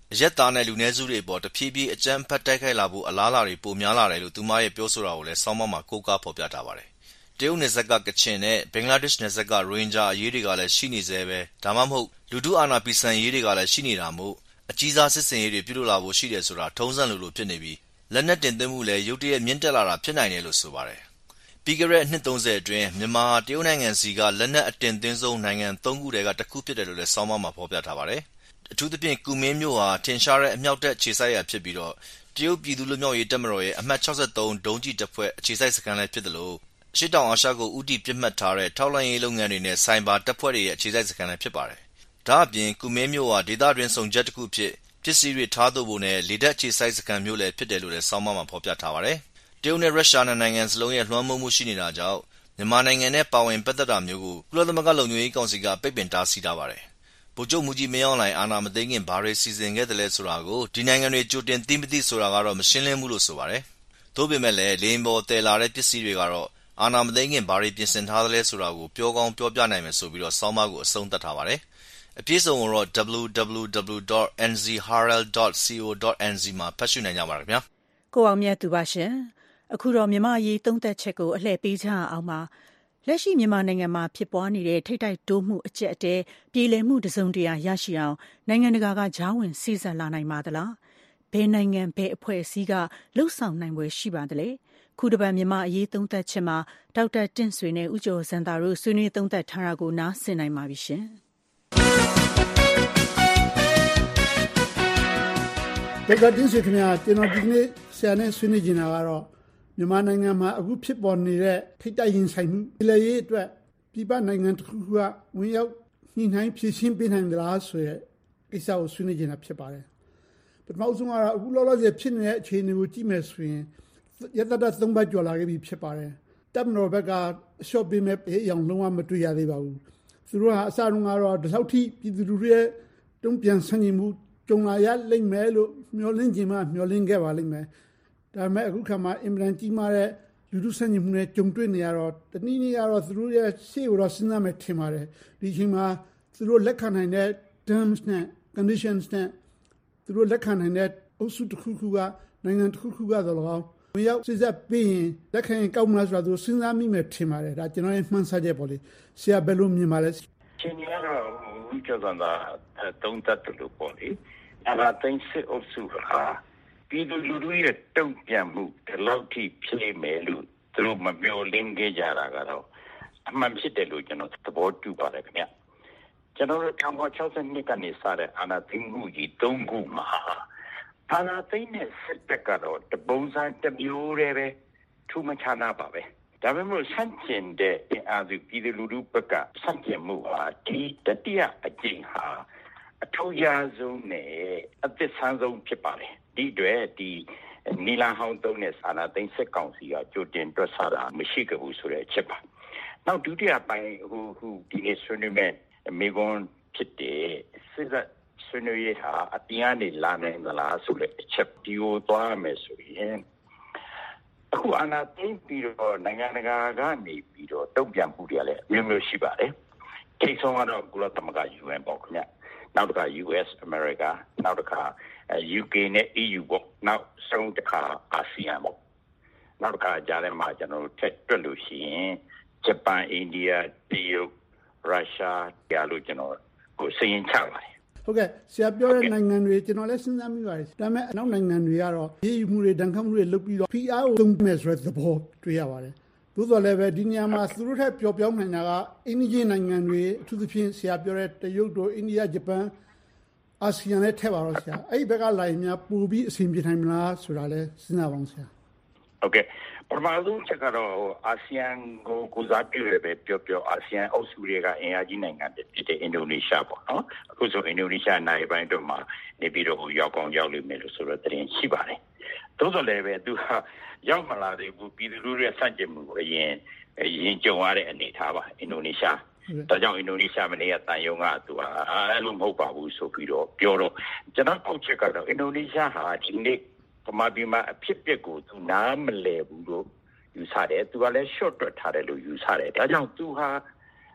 ရက်သားနဲ့လူနည်းစုတွေအပေါ်တဖြည်းဖြည်းအကြမ်းဖက်တိုက်ခိုက်လာဖို့အလားအလာတွေပိုများလာတယ်လို့သူမရဲ့ပြောဆိုတာကိုလည်းဆောင်းပါးမှာကိုးကားဖော်ပြထားပါတယ်။တရုတ်နယ်စပ်ကကချင်နဲ့ဘင်္ဂလားဒေ့ရှ်နယ်စပ်ကရိုဟင်ဂျာအရေးတွေကလည်းရှိနေဆဲပဲဒါမှမဟုတ်လူထုအာဏာဖီဆန်ရေးတွေကလည်းရှိနေတာမို့အကြီးစားစစ်စင်ရေးတွေပြုလုပ်လာဖို့ရှိတယ်ဆိုတာထုံးစံလိုဖြစ်နေပြီးလက်နက်တင်သွင်းမှုလည်းရုတ်တရက်မြင့်တက်လာတာဖြစ်နိုင်တယ်လို့ဆိုပါတယ်။ပြီးခဲ့တဲ့နှစ်30အတွင်းမြန်မာတရုတ်နိုင်ငံစီကလက်နက်အတင်သွင်းဆုံးနိုင်ငံ3ခုတည်းကတစ်ခုဖြစ်တယ်လို့လည်းဆောင်းပါးမှာဖော်ပြထားပါတယ်။အထူးသဖြင့်ကူမင်းမြို့ဟာထင်ရှားတဲ့အမြောက်တပ်ခြေစိုက်ရာဖြစ်ပြီးတော့တရုတ်ပြည်သူ့လွတ်မြောက်ရေးတပ်မတော်ရဲ့အမှတ်63ဒုံးကျည်တပ်ဖွဲ့အခြေစိုက်စခန်းလည်းဖြစ်တယ်လို့အရှေ့တောင်အာရှကိုဦးတည်ပြစ်မှတ်ထားတဲ့ထောက်လှမ်းရေးလုပ်ငန်းတွေနဲ့ဆိုင်ဘာတပ်ဖွဲ့တွေရဲ့အခြေစိုက်စခန်းလည်းဖြစ်ပါတယ်။ဒါ့အပြင်ကူမင်းမြို့ဟာဒေသတွင်းစုံချက်တစ်ခုဖြစ်ပစ္စည်းတွေထားသို့ဖို့နဲ့လေတပ်အခြေစိုက်စခန်းမျိုးလည်းဖြစ်တယ်လို့လည်းဆောင်းပါးမှာဖော်ပြထားပါတယ်။တရုတ်နဲ့ရုရှားနိုင်ငံစလုံးရဲ့လွှမ်းမိုးမှုရှိနေတာကြောင့်မြန်မာနိုင်ငံနဲ့ပါဝင်ပတ်သက်တာမျိုးကိုကုလသမဂ္ဂလုံခြုံရေးကောင်စီကပိတ်ပင်တားဆီးထားပါတယ်။ဗိုလ်ချုပ်မှူးကြီးမင်းအောင်လှိုင်အာဏာမသိမ်းခင်ဘာတွေစီစဉ်ခဲ့တယ်လဲဆိုတာကိုဒီနိုင်ငံတွေကြိုတင်သိမသိဆိုတာကတော့မရှင်းလင်းဘူးလို့ဆိုပါတယ်။သို့ပေမဲ့လည်းလေယာဉ်ပေါ်တည်လာတဲ့ပစ္စည်းတွေကတော့အာဏာမသိမ်းခင်ဘာတွေပြင်ဆင်ထားသလဲဆိုတာကိုပြောကောင်းပြောပြနိုင်မယ်ဆိုပြီးတော့ဆောင်းပါးကိုအဆုံးသတ်ထားပါတယ်။အပြည့်စုံကိုတော့ www.nzherald.co.nz မှာဖတ်ရှုနိုင်ကြပါရခင်ဗျာ။ကိုအောင်မြတ်သူပါရှင်။အခုတော့မြန်မာအရေးသုံးသပ်ချက်ကိုအလှည့်ပေးကြအောင်ပါ။လက်ရှိမြန်မာနိုင်ငံမှာဖြစ်ပွားနေတဲ့ထိပ်တိုက်တိုးမှုအကျက်အတဲပြည်လည်မှုတစုံတရာရရှိအောင်နိုင်ငံတကာကကြားဝင်စည်းစပ်လာနိုင်ပါသလား။ဘယ်နိုင်ငံဘယ်အဖွဲ့အစည်းကလှုပ်ဆောင်နိုင်ပွဲရှိပါသလဲ။ခုတစ်ပတ်မြန်မာအရေးသုံးသပ်ချက်မှာဒေါက်တာတင့်ဆွေနဲ့ဦးကျော်စံသာတို့ဆွေးနွေးသုံးသပ်ထားတာကိုနားဆင်နိုင်ပါပြီရှင်။ဒေါက်တာတင့်ဆွေခင်ဗျာကျွန်တော်ဒီနေ့ဆရာနဲ့ဆွေးနွေးကြတာကတော့မြန်မာနိုင်ငံမှာအခုဖြစ်ပေါ်နေတဲ့ထိပ်တိုက်ရင်ဆိုင်မှုပြည်လည်ရေးအတွက်ပြည်ပနိုင်ငံတစ်ခုကဝင်ရောက်ညှိနှိုင်းဖြည့်ရှင်းပေးနိုင်သလားဆိုတဲ့ကိစ္စကိုဆွေးနွေးကြတာဖြစ်ပါတယ်။ပထမဆုံးကတော့အခုလောလောဆယ်ဖြစ်နေတဲ့အခြေအနေကိုကြည့်မယ်ဆိုရင်ရတ္တ3ဘတ်ကျော်လာခဲ့ပြီဖြစ်ပါတယ်။တပ်မတော်ဘက်ကအလျှော့ပေးမဲ့အအောင်လုံးဝမတွေ့ရသေးပါဘူး။သူတို့ကအစတုန်းကတော့ဒီလောက်ထိပြည်သူလူထုရဲ့တုံ့ပြန်ဆန့်ကျင်မှုကြုံလာရလိမ့်မယ်လို့မျှော်လင့်ခြင်းမှမျှော်လင့်ခဲ့ပါလိမ့်မယ်။ဒါပေမဲ့အခုခါမှာအင်မတန်ကြီးမားတဲ့လူထုဆန့်ကျင်မှုနဲ့ကြုံတွေ့နေရတော့တနည်းနည်းကတော့သူတို့ရဲ့ရှေ့ကိုတော့စဉ်းစားမယ်ထင်ပါတယ်။ဒီချိန်မှာသူတို့လက်ခံနိုင်တဲ့ terms နဲ့ conditions နဲ့သူတို့လက်ခံနိုင်တဲ့အုပ်စုတစ်ခုခုကနိုင်ငံတစ်ခုခုကတော့ဝင်ရောက်စစ်ဆက်ပြီးရင်လက်ခံရင်ကောက်မလားဆိုတာသူစဉ်းစားမိမယ်ထင်ပါတယ်။ဒါကျွန်တော်ရဲ့မှန်းဆချက်ပေါ့လေ။ဆရာဘယ်လိုမြင်ပါလဲ။ရှင်ကြီးကတော့ဦးကျော်စံသာသုံးသပ်တယ်လို့ပေါ့လေ။အဲ့ဒါသိစစ်အုပ်စုဟာပြည်သူလူထုရဲ့တုံ့ပြန်မှုဒီလောက်ထိဖြစ်မယ်လို့သူတို့မမျှော်လင့်ခဲ့ကြတာကတော့အမှန်ဖြစ်တယ်လို့ကျွန်တော်သဘောတူပါတယ်ခင်ဗျ။ကျွန်တော်တို့1962ကနေစတဲ့အာဏာသိမ်းမှုကြီး3ခုမှာအာဏာသိမ်းတဲ့စစ်တပ်ကတော့တပုံစံတစ်မျိုးတည်းပဲထူးမခြားနာပါပဲ။ဒါပေမဲ့ဆန့်ကျင်တဲ့အင်အားစုပြည်သူလူထုဘက်ကဆန့်ကျင်မှုဟာဒီတတိယအကြိမ်ဟာအထူးခြားဆုံးနဲ့အသစ်ဆန်းဆုံးဖြစ်ပါတယ်။ဒီအတွက်ဒီနီလာဟောင်းသုံးတဲ့အာဏာသိမ်းစစ်ကောင်စီကကြိုတင်တွက်ဆတာမရှိကြဘူးဆိုတဲ့အချက်ပါ။နောက်ဒုတိယပိုင်းဒီနေ့ဆွေးနွေးမဲ့မိကွန်းဖြစ်တဲ့စစ်တပ်ဆွေးနွေးရေးဟာအပြင်ကနေလာနိုင်သလားဆိုတဲ့အချက်ဒီကိုသွားမယ်ဆိုရင်အခုအာဏာသိမ်းပြီးတော့နိုင်ငံတကာကနေပြီးတော့တုံ့ပြန်မှုတွေလည်းမျိုးမျိုးရှိပါတယ်။ထိပ်ဆုံးကတော့ကုလသမဂ္ဂ UN ပေါ့ခင်ဗျ။နောက်တစ်ခါ US America နောက်တစ်ခါUK နဲ့ EU ပေါ့နောက်ဆုံးတစ်ခါ ASEAN ပေါ့နောက်တစ်ခါကြားထဲမှာကျွန်တော်တို့ထက်တွက်လို့ရှိရင်ဂျပန်အိန္ဒိယတရုတ်ရုရှားကြားလို့ကျွန်တော်ကိုစရင်ချပါတယ်ဟုတ်ကဲ့ဆရာပြောတဲ့နိုင်ငံတွေကျွန်တော်လည်းစဉ်းစားမိပါတယ်ဒါပေမဲ့အနောက်နိုင်ငံတွေကတော့ရေးယူမှုတွေဒဏ်ခတ်မှုတွေလုပ်ပြီးတော့ PR ကိုသုံးမယ်ဆိုတဲ့သဘောတွေ့ရပါတယ်သို့တော်လည်းပဲဒီနေရာမှာသူတို့ထက်ပျော်ပြောင်းနိုင်တာကအင်းကြီးနိုင်ငံတွေအထူးသဖြင့်ဆရာပြောတဲ့တရုတ်တို့အိန္ဒိယဂျပန်အာဆီယံနဲ့ထည့်ပါတော့ဆရာအဲ့ဒီဘက်ကလာရင်များပိုပြီးအဆင်ပြေနိုင်မလားဆိုတာလည်းစဉ်းစားပါအောင်ဆရာဟုတ်ကဲ့ပထမဆုံးချက်ကတော့အာဆီယံကိုကိုစားပြုရပဲပြောအာဆီယံအုပ်စုတွေကအင်အားကြီးနိုင်ငံတွေဖြစ်တဲ့အင်ဒိုနီးရှားပေါ့နော်အခုဆိုအင်ဒိုနီးရှားနိုင်ပိုင်းတို့မှာနေပြီးတော့ရောက်ကောင်းရောက်လိမ့်မယ်လို့ဆိုတော့တင်ရှိပါတယ်သို့တော်လည်းပဲသူကရောက်မလာသေးဘူးပြည်သူလူထုရဲ့စန့်ကျင်မှုကိုအရင်ကြုံရတဲ့အနေအထားပါအင်ဒိုနီးရှားဒါကြောင့်အင်ဒိုနီးရှားမနေ့ကတန်ယုံကသူအဲ့လိုမဟုတ်ပါဘူးဆိုပြီးတော့ပြောတော့ကျွန်တော်ပေါက်ချက်ကတော့အင်ဒိုနီးရှားဟာဒီနေ့ပမာဒီမှာအဖြစ်အပျက်ကိုသူနားမလည်ဘူးလို့ယူဆတယ်သူကလည်း short တွက်ထားတယ်လို့ယူဆတယ်ဒါကြောင့်သူဟာ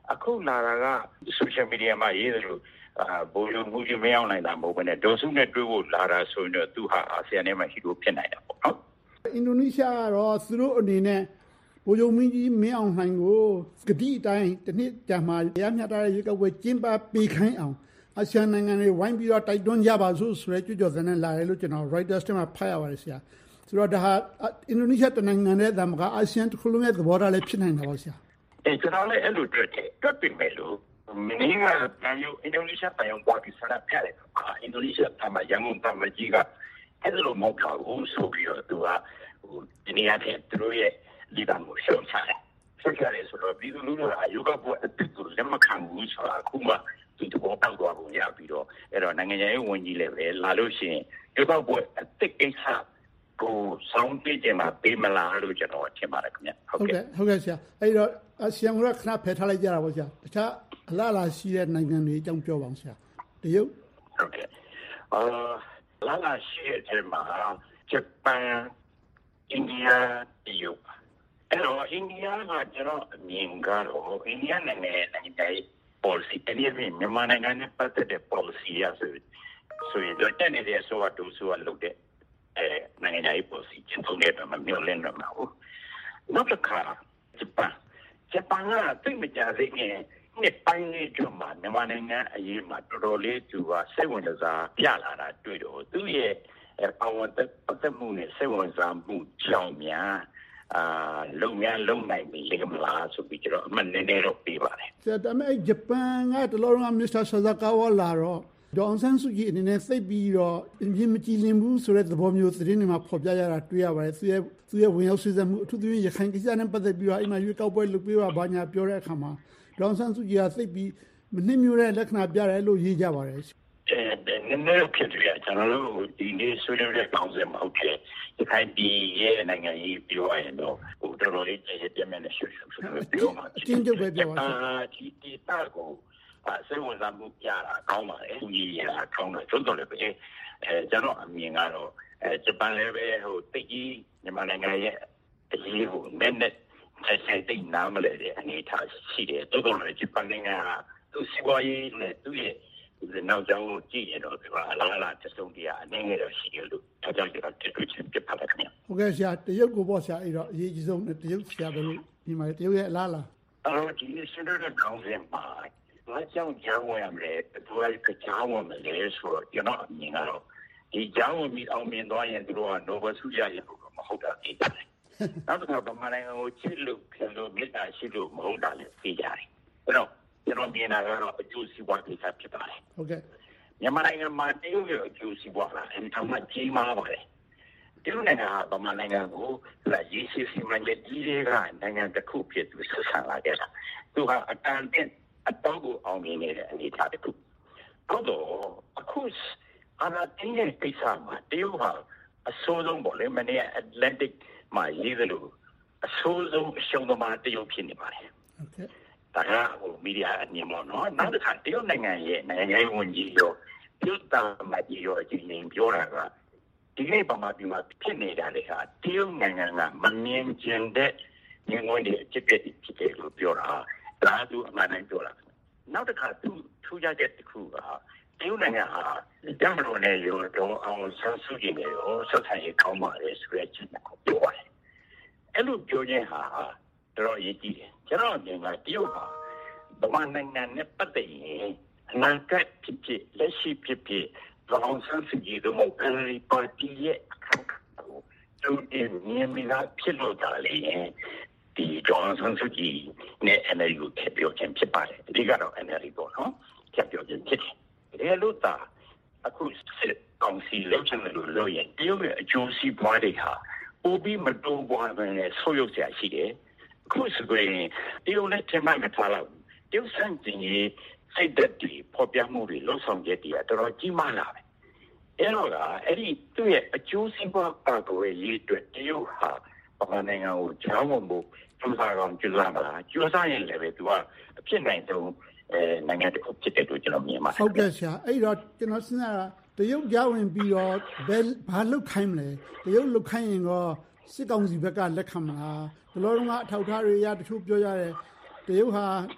အခုလာတာက social media မှာရေးတယ်လို့ဘိုးလုံးမှုကြီးမရောက်နိုင်တာမဟုတ်ဘဲနဲ့ဒေါ်စုနဲ့တွေ့ဖို့လာတာဆိုရင်တော့သူဟာအာဆီယံထဲမှာဟီရိုဖြစ်နိုင်တာပေါ့နော်အင်ဒိုနီးရှားကတော့သူတို့အနေနဲ့ဗိုလ်ချုပ်မင်းကြီးမင်းအောင်လှိုင်ကိုကတိအတိုင်းတစ်နှစ်ကြာမှရမျှတတဲ့ရွေးကောက်ပွဲကျင်းပပေးခိုင်းအောင်အာဆီယံနိုင်ငံတွေဝိုင်းပြီးတော့တိုက်တွန်းကြပါစို့ဆိုတဲ့ကြွကြော်စံနဲ့လာတယ်လို့ကျွန်တော် Reuters ထဲမှာဖတ်ရပါတယ်ဆရာဆိုတော့ဒါဟာအင်ဒိုနီးရှားတနိုင်ငံနဲ့ဒါမှမဟုတ်အာဆီယံတစ်ခုလုံးရဲ့သဘောထားလည်းဖြစ်နိုင်တာပါဆရာကျွန်တော်လည်းအဲ့လိုတွေ့ပြီမယ်လို့မင်းကနိုင်ငံအင်ဒိုနီးရှားတိုင်အောင်ပေါ်ပြီးဆန္ဒပြတယ်အင်ဒိုနီးရှားမှာရန်ကုန်မှာကြီးကအဲ့လိုမဟုတ်ဘူးဆိုပြီးတော့သူကဒီနေရာထဲသူတို့ရဲ့ဒီကမျိုးရှောင်ချတယ်ဆိုတော့ဒီလိုလိုအယူကပေါ်အတူတူလက်မခံဘူးဆိုတာအခုမှဒီတော့တောက်သွားပုံရပြီးတော့အဲ့တော့နိုင်ငံရေးဝန်ကြီးလည်းပဲလာလို့ရှိရင်ဒီတော့ပေါ်အတိတ်ကိစ္စကိုစောင့်ကြည့်ကြမှာပေးမလားလို့ကျွန်တော်ထင်ပါတယ်ခင်ဗျဟုတ်ကဲ့ဆရာအဲ့တော့အာဆီယံကခဏဖယ်ထားလိုက်ကြတာပေါ့ဆရာတခြားအလားအလာရှိတဲ့နိုင်ငံတွေအကြောင်းပြောပါအောင်ဆရာတရုတ်ဟုတ်ကဲ့လာလာရှိတဲ့မှာဂျပန်အိန္ဒိယတရုတ်အဲ့တော့အိန္ဒိယကကျွန်တော်အမြင်ကတော့အိန္ဒိယနိုင်ငံရဲ့ policy တကယ်ပြီးမြန်မာနိုင်ငံနဲ့ပတ်သက်တဲ့ policy ရဆိုရင်တော့တက်နေတဲ့ဆိုတော့လုပ်တဲ့နိုင်ငံရေး policy ကျင့်သုံးတဲ့အတွက်မမျှော်လင့်တော့မှာဘူးနောက်တစ်ခါဂျပန်ကသိမကြသေးခင်နှစ်ပိုင်းလေးကျော်မှာမြန်မာနိုင်ငံအရေးမှာတော်တော်လေးသူကစိတ်ဝင်စားပြလာတာတွေ့တော့သူရဲ့ပါဝင်ပတ်သက်မှုနဲ့စိတ်ဝင်စားမှုကြောင့်များလုံနိုင်ပြီလေမလားဆိုပြီးကျွန်တော်အမှန်နည်းနည်းတော့ပြပါတယ်။ဒါပေမဲ့ဂျပန်ကတလောကမစ္စတာဆာဇာကာဝါလာတော့ဒေါအောင်ဆန်းစုကြည်အနေနဲ့သိပြီးတော့အမြင်မကြည်လင်ဘူးဆိုတဲ့သဘောမျိုးသတင်းတွေမှာဖော်ပြရတာတွေ့ရပါတယ်။သူရဲ့ဝင်ရောက်ဆွေးနွေးမှုအထူးသဖြင့်ရခိုင်ကိစ္စနဲ့ပတ်သက်ပြီးတော့အိမ်မှာရွေးကောက်ပွဲလုပ်ပေးပါဘာညာပြောတဲ့အခါမှာဒေါအောင်ဆန်းစုကြည်ကသိပြီးမနှိမ့်မျိုးတဲ့လက္ခဏာပြတယ်လို့ရေးကြပါတယ်။နည်းနည်းဖြစ်ကြတယ်ကျွန်တော်တို့ဒီနေ့ဆွေးနွေးတဲ့ကောင်းစင်မဟုတ်တဲ့ဒီခိုင်ပြည်ရဲ့နိုင်ငံရေးပြောရရင်တော့တော်တော်လေးကျေပြမယ်နဲ့ဆွေးနွေးပြောမှာအချင်းချုပ်ပဲပြောပါဒီတာကိုစိတ်ဝင်စားမှုပြတာကောင်းပါတယ်။ဒီရကောင်းတယ်ကျွတ်တော်လည်းပဲကျွန်တော်အမြင်ကတော့ဂျပန်လည်းပဲတိတ်ကြီးမြန်မာနိုင်ငံရဲ့အရေးကိုနဲ့ဆက်တိတ်နားမလဲတဲ့အနေအထားရှိတယ်။တော်တော်လည်းဂျပန်နိုင်ငံကသူ့စီးပွားရေးနဲ့သူ့ရဲ့နောက်ကြောင်းကိုကြည့်ရတော့ဒီကအလားတစုံတရာအနေငယ်တော့ရှိတယ်လို့ထောက်ပြကြတာတွေ့ချင်းပြပါလာခင်ဗျ။ဟုတ်ကဲ့ဆရာတရုတ်ကိုပေါ့ဆရာအဲ့တော့အရေးကြီးဆုံးတရုတ်ဆရာဘယ်လိုဒီမှာတရုတ်ရဲ့အလားလားဒီစင်တဲ့ကောင်းစင်မှာဘာကြောင့်ကြောင်းဝင်ရမလဲသူကကြောင်းဝင်မလဲဆိုတော့ကျွန်တော်အမြင်ကတော့ဒီကြောင်းဝင်ပြီးအောင်မြင်သွားရင်သူတို့ကနိုဘယ်ဆုရရလို့မဟုတ်တာသိတယ်။နောက်တစ်ခါဗမာနိုင်ငံကိုချစ်လို့ခင်လို့မြတ်တာရှိလို့မဟုတ်တာလည်းသိကြတယ်။အဲ့တော့ကျွန်တော်မြင်တာကတော့အကျိုးစီးပွားကိစ္စဖြစ်ပါတယ်။ဟုတ်ကဲ့မြန်မာနိုင်ငံမှာတရုတ်ရဲ့အကျိုးစီးပွားလားအမှန်မှကြီးမားပါတယ်။တရုတ်နိုင်ငံကဗမာနိုင်ငံကိုရေးရှိစီမံချက်ကြီးတွေကနိုင်ငံတစ်ခုဖြစ်သူဆက်ဆံလာကြတာ။သူဟာအတန်အတော့ကိုအောင်မြင်နေတဲ့အနေအထားတစ်ခုတော့အခုအနာတင်းရဲ့ကိစ္စမှာတရုတ်ဟာအဆိုးဆုံးပေါ့လေမနေ့ Atlantic မှာရေးသလိုအဆိုးဆုံးအရှုံးသမားတရုတ်ဖြစ်နေပါတယ်ဟုတ်ကဲ့ဒါကမီဒီယာအမြင်ပေါ့နော်နောက်တစ်ခါတရုတ်နိုင်ငံရဲ့နိုင်ငံရေးဝန်ကြီးရောတရုတ်သားမကြီးရောအချင်းချင်းပြောတာကဒီနေ့ဗမာပြည်မှာဖြစ်နေတာလေဟာတရုတ်နိုင်ငံကမမြင်ကျင်တဲ့ငွေတွေအဖြစ်ဖြစ်တယ်လို့ပြောတာဒါသူအမှန်တမ်းပြောတာနောက်တစ်ခါသူထူးခြားချက်တစ်ခုကတရုတ်နိုင်ငံဟာတမလို့နဲ့ရောတော့အောင်ဆန်းစုကြည်နဲ့ရောဆက်ဆံရေးကောင်းပါတယ်ဆိုတဲ့ချက်ကိုပြောပါတယ်အဲ့လိုပြောခြင်းဟာတော်အရေးကြီးတယ်ကျွန်တော်အမြင်ကတရုတ်ဟာဗမာနိုင်ငံနဲ့ပတ်သက်ရင်အနာဂတ်ဖြစ်လက်ရှိဖြစ်အောင်ဆန်းစုကြည်တို့ကပါတီရဲ့အခါကိုသူမြင်မိတာဖြစ်လို့ဒါလေဒီဒေါ်အောင်ဆန်းစုကြည်နဲ့ NLD ကိုထည့်ပြောခြင်းဖြစ်ပါတယ်ဒီကတော့ NLD ပေါ့နော်ထည့်ပြောခြင်းဖြစ်တယ်လို့သာအခုစစ်ကောင်စီလောက်ချင်တယ်လို့လို့ရင်တရုတ်ရဲ့အကျိုးစီးပွားတွေဟာပိုပြီးမတိုးပွားဘဲနဲ့ဆိုးရုပ်စရာရှိတယ်အခုဆိုရင်တရုတ်နဲ့ထင်မှမထားတော့တရုတ်စံတင်ရေးစိတ်သက်တည်ပေါ်ပြမှုတွေလှုပ်ဆောင်ချက်တွေကတော်တော်ကြီးမားလာတယ်အဲ့တော့အဲ့ဒီသူ့ရဲ့အကျိုးစီးပွားပါကိုရေးအတွက်တရုတ်ဟာဗမာနိုင်ငံကိုကြောင်းဖို့ကျူးစာကောင်ကျူးစာပါကျူးစာရင်လည်းပဲသူကအဖြစ်နိုင်ဆုံးနိုင်ငံတစ်ခုဖြစ်တယ်လို့ကျွန်တော်မြင်ပါတယ်ဟုတ်ကဲ့ဆရာအဲ့တော့ကျွန်တော်စဉ်းစားတာတရုတ်ကြောင်းဝင်ပြီးတော့ဘာလုပ်ခိုင်းမလဲတရုတ်လုပ်ခိုင်းရင်တော့စစ်ကောင်စီဘက်ကလက်ခံမလားဘယ်လိုတော့အထောက်ထားတွေရတချို့ပြောရတယ်တရုတ်ဟာ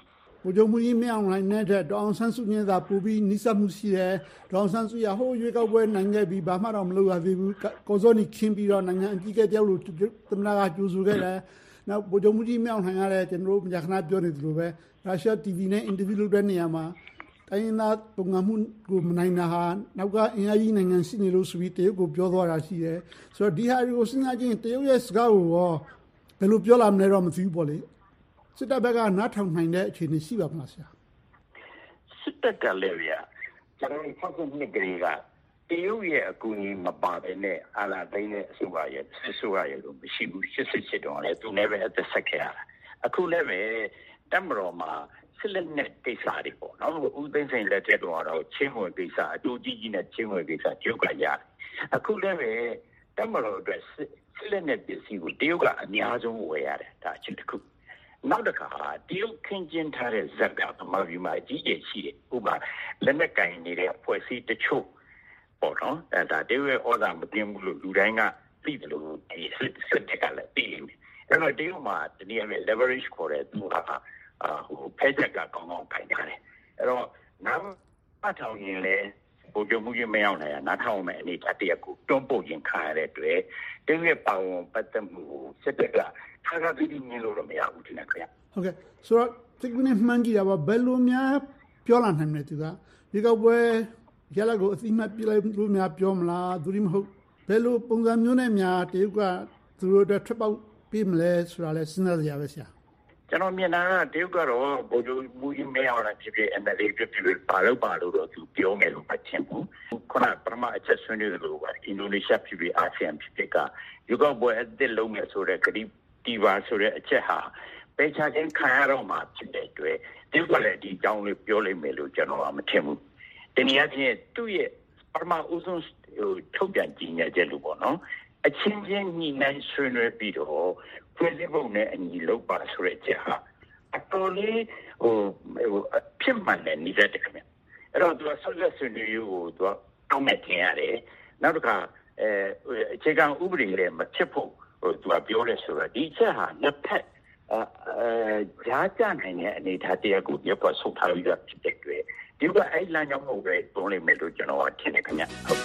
ဗိုလ်ချုပ်မှုကြီးမင်းအောင်လှိုင်နဲ့တဲ့ဒေါအောင်ဆန်းစုကြည်သာပူပြီးနိစ္စမှုရှိတယ်ဒေါအောင်ဆန်းစုကြည်ဟိုရွေးကောက်ပွဲနိုင်ခဲ့ပြီးဘာမှတော့မလုပ်ရသေးဘူးကောစောနီခင်းပြီးတော့နိုင်ငံအကြီးအကဲတယောက်လိုသမ္မတကကြိုဆိုခဲ့တယ်နောက်ဗိုလ်ချုပ်မှုကြီးမင်းအောင်လှိုင်ကလည်းကျွန်တော်တို့ညခဏပြောနေသလိုပဲရုရှား TV နဲ့ interview လုပ်တဲ့နေရာမှာတိုင်းရင်းသားပုံမှန်မှုကိုမနိုင်တာဟာနောက်ကအင်အားကြီးနိုင်ငံရှိနေလို့ဆိုပြီးတရုတ်ကိုပြောသွားတာရှိတယ်ဆိုတော့ဒီဟာတွေကိုစဉ်းစားကြည့်ရင်တရုတ်ရဲ့စကားကိုရောဘယ်လိုပြောလာမလဲတော့မသိဘူးပေါ့လေစစ်တပ်ဘက်ကနားထောင်နိုင်တဲ့အခြေအနေရှိပါမလားဆရာစစ်တပ်ကလည်းဗျာကျွန်တော်တို့ဖတ်နှစ်ကလေးကတရုတ်ရဲ့အကူအညီမပါဘဲနဲ့အာလာသိန်းနဲ့အစိုးရရဲ့လို့မရှိဘူး88တောင်လည်းသူလည်းပဲအသက်ဆက်ခဲ့ရတာအခုလည်းပဲတပ်မတော်မှာစစ်လက်နဲ့ကိစ္စတွေပေါ့နော်ဦးသိန်းစိန်လက်ထက်တော့ချင်းဝင်ကိစ္စအတူကြီးနဲ့ချင်းဝင်ကိစ္စတရုတ်ကရတယ်အခုလည်းပဲတပ်မတော်အတွက်စစ်လက်နဲ့ပစ္စည်းကိုတရုတ်ကအများဆုံးဝယ်ရတယ်ဒါအချက်တစ်ခုနောက်တစ်ခါတရုတ်ခင်းကျင်းထားတဲ့ဇက်ကဗမာပြည်မှာအကြီးကြီးရှိတယ်ဥပမာလက်နက်ကင်နေတဲ့အဖွဲ့အစည်းတချို့ပေါ့နော်ဒါတရုတ်ရဲ့ဩဇာမတင်ဘူးလို့လူတိုင်းကသိတယ်လို့ဒီစစ်တက်ကလည်းသိနေတယ်အဲ့တော့တရုတ်မှာဒီနေ့ leverage ခေါ်တဲ့သူကဖဲချက်ကကောင်းကောင်းခိုင်ထားတယ်အဲ့တော့နားမထောင်ရင်လည်းဘိုးချုပ်မှုကြီးမရောက်နိုင်နားထောင်မယ်အနေတရကိုတွန်းပို့ခြင်းခါရတဲ့အတွက်တရုတ်ရဲ့ပါဝင်ပတ်သက်မှုစစ်တက်ကထားတာဒီမြင်လို့တော့မရဘူးဒီနေ့ခင်ဗျဟုတ်ကဲ့ဆိုတော့ဒီကနေ့မှန်းကြည့်တာပါဘယ်လိုများပြောလာနိုင်မလဲသူကဒီကောက်ပွဲရလကိုအသိမှတ်ပြလိုက်လို့များပြောမလားသူဒီမဟုတ်ဘယ်လိုပုံစံမျိုးနဲ့များတရုတ်ကသူတို့အတွက်ထွက်ပေါက်ပေးမလဲဆိုတာလဲစဉ်းစားကြရပါဆရာကျွန်တော်မြင်တာကတရုတ်ကတော့ဗိုလ်ချုပ်မှုကြီးမင်းအောင်လှိုင်ဖြစ်ဖြစ် NLD ဖြစ်ဖြစ်ပါလို့တော့သူပြောမယ်လို့မထင်ဘူးခုနပထမအချက်ဆွေးနွေးလို့ကအင်ဒိုနီးရှားဖြစ်ဖြစ်အာဆီယံဖြစ်ဖြစ်ကယူကောပွဲအသစ်လုံးမယ်ဆိုတဲ့ဂရီတီဗာဆိုတဲ့အချက်ဟာပေချာချင်းခံရတော့မှဖြစ်တဲ့အတွက်တရုတ်ကလည်းဒီအကြောင်းလေးပြောလိမ့်မယ်လို့ကျွန်တော်ကမထင်ဘူးတနည်းအားဖြင့်သူ့ရဲ့ပထမဦးဆုံးထုတ်ပြန်ကြေညာချက်လို့ပေါ့နော်အချင်းချင်းညီနိုင်ဆွေးနွေးပြီးတော့ဖွဲ့စည်းပုံနဲ့အညီလုပ်ပါဆိုတဲ့ချက်ဟာအတော်လေးဖြစ်မှန်တဲ့နေတဲ့တခင်အဲ့တော့သူကဆက်လက်ဆွေးနွေးရေးကိုသူကတောင်းမဲ့တင်ရတယ်နောက်တစ်ခါအခြေခံဥပဒေလည်းမဖြစ်ဖို့သူကပြောတယ်ဆိုတော့ဒီချက်ဟာနှစ်ဖက်ကြားကြနိုင်တဲ့အနေအထားတရားကိုရပ်ပေါ်ဆုတ်ထားပြီးတော့ဖြစ်တဲ့တွေ့ဒီကအဲ့လမ်းကြောင်းကိုပဲတွန်းလိုက်မယ်လို့ကျွန်တော်ထင်တယ်ခင်ဗျဟုတ်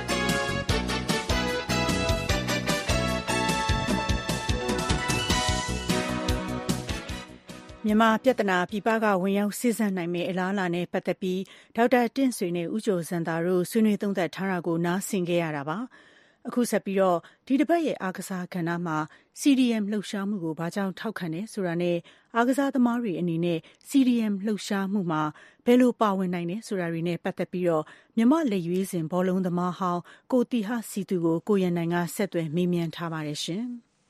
မြန်မာပြဿနာပြည်ပကဝင်ရောက်စစ်ဆေးနိုင်မယ့်အလားအလာနဲ့ပတ်သက်ပြီးဒေါက်တာတင့်ဆွေနဲ့ဦးကျော်စံသာတို့ဆွေးနွေးသုံးသပ်ထားတာကိုနားဆင်ခဲ့ရတာပါအခုဆက်ပြီးတော့ဒီတစ်ပတ်ရဲ့အားကစားကဏ္ဍမှာ CDM လှုပ်ရှားမှုကိုဘာကြောင့်ထောက်ခံတယ်ဆိုတာနဲ့အားကစားသမားတွေအနေနဲ့ CDM လှုပ်ရှားမှုမှာဘယ်လိုပါဝင်နိုင်တယ်ဆိုတာတွေနဲ့ပတ်သက်ပြီးတော့မြမလက်ရွေးစင်ဘောလုံးသမားဟောင်းကိုတီဟစီသူကိုကိုရန်နိုင်ကဆက်သွယ်မေးမြန်းထားပါတယ်ရှင်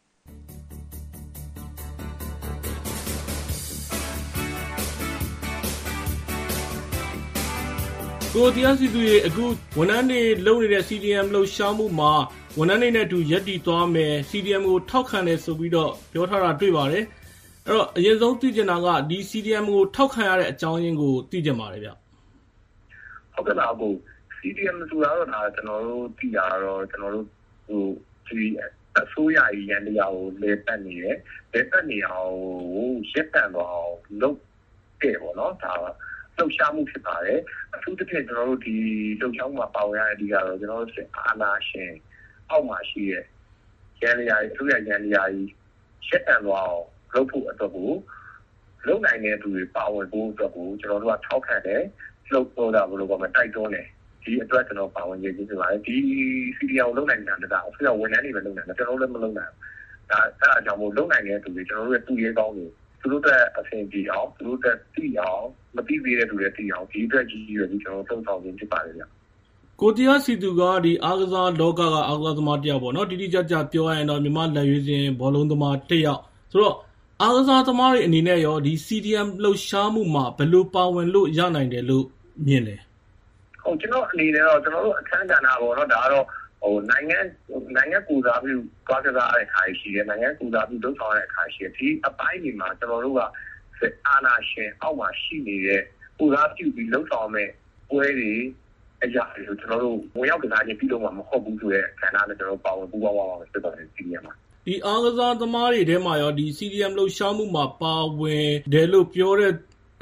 ကိုတရားစီသူရဲ့အခုဝန်ထမ်းတွေလုပ်နေတဲ့ CDM လှုပ်ရှားမှုမှာဝန်ထမ်းတွေနဲ့အတူရပ်တည်သွားမယ် CDM ကိုထောက်ခံတယ်ဆိုပြီးတော့ပြောထားတာတွေ့ပါတယ်အဲ့တော့အရင်ဆုံးသိချင်တာကဒီ CDM ကိုထောက်ခံရတဲ့အကြောင်းရင်းကိုသိချင်ပါတယ်ဗျဟုတ်ကဲ့ပါအခု CDM ဆိုတာတော့ဒါကျွန်တော်တို့သိတာတော့ကျွန်တော်တို့ဒီအစိုးရရန်တရားကိုလေပတ်နေတယ်လေပတ်နေအောင်ကိုရက်တန်တော့လုပ်ခဲ့ပေါ့နော်ဒါလှုပ်ရှားမှုဖြစ်ပါတယ်အထူးသဖြင့်ကျွန်တော်တို့ဒီလှုပ်ရှားမှုမှာပါဝင်ရတဲ့အဓိကတော့ကျွန်တော်တို့အာဏာရှင်အောက်မှာရှိတဲ့ရန်တရားအစိုးရရန်တရားကြီးရှက်တန်သွားအောင်လုပ်ဖို့အတွက်ကိုလုပ်နိုင်တဲ့သူတွေပါဝင်ဖို့အတွက်ကိုကျွန်တော်တို့ကထောက်ခံတယ်လှုပ်ပေါ်တာဘယ်လိုကမှတိုက်တွန်းတယ်ဒီအတွက်ကျွန်တော်ပါဝင်ရခြင်းဖြစ်ပါတယ်ဒီ CDM ကိုလုပ်နိုင်တာဒါအစိုးရဝန်ထမ်းတွေပဲလုပ်နိုင်တယ်ကျွန်တော်တို့လည်းမလုပ်နိုင်ဘူးဒါအဲ့အကြောင်းမို့လုပ်နိုင်တဲ့သူတွေကျွန်တော်တို့ရဲ့သူရဲကောင်းတွေသူတို့တဲ့အဆင်ပြေအောင်သူတို့တဲ့သိအောင်မသိသေးတဲ့သူတွေသိအောင်ဒီအတွက်ကြီးရွယ်ပြီးကျွန်တော်သုံးဆောင်ခြင်းဖြစ်ပါတယ်ဗျကိုတရားစီသူကဒီအားကစားလောကကအားကစားသမားတစ်ယောက်ပေါ့နော်တိတိကျကျပြောရရင်တော့မြန်မာလက်ရွေးစင်ဘောလုံးသမားတစ်ယောက်ဆိုတော့အားကစားသမားတွေအနေနဲ့ရောဒီ CDM လှုပ်ရှားမှုမှာဘယ်လိုပါဝင်လို့ရနိုင်တယ်လို့မြင်လဲဟုတ်ကျွန်တော်အနေနဲ့တော့ကျွန်တော်တို့အခမ်းအနားပေါ့နော်ဒါကတော့နိုင်ငံကူစားပြုကားကစားတဲ့အခါရှိတယ်နိုင်ငံကူစားပြုလုပ်ဆောင်တဲ့အခါရှိတယ်ဒီအပိုင်းတွေမှာကျွန်တော်တို့ကစစ်အာဏာရှင်အောက်မှာရှိနေတဲ့ကူစားပြုပြီးလုပ်ဆောင်မဲ့ပွဲတွေအရာတွေကိုကျွန်တော်တို့ဝင်ရောက်ကစားခြင်းပြုလုပ်မှာမဟုတ်ဘူးဆိုတဲ့ခန္ဓာနဲ့ကျွန်တော်တို့ပါဝင်ပူးပေါင်းပါမယ်ဖြစ်ပါတယ်ဒီနေရာမှာဒီအားကစားသမားတွေထဲမှာရောဒီ CDM လှုပ်ရှားမှုမှာပါဝင်တယ်လို့ပြောတဲ့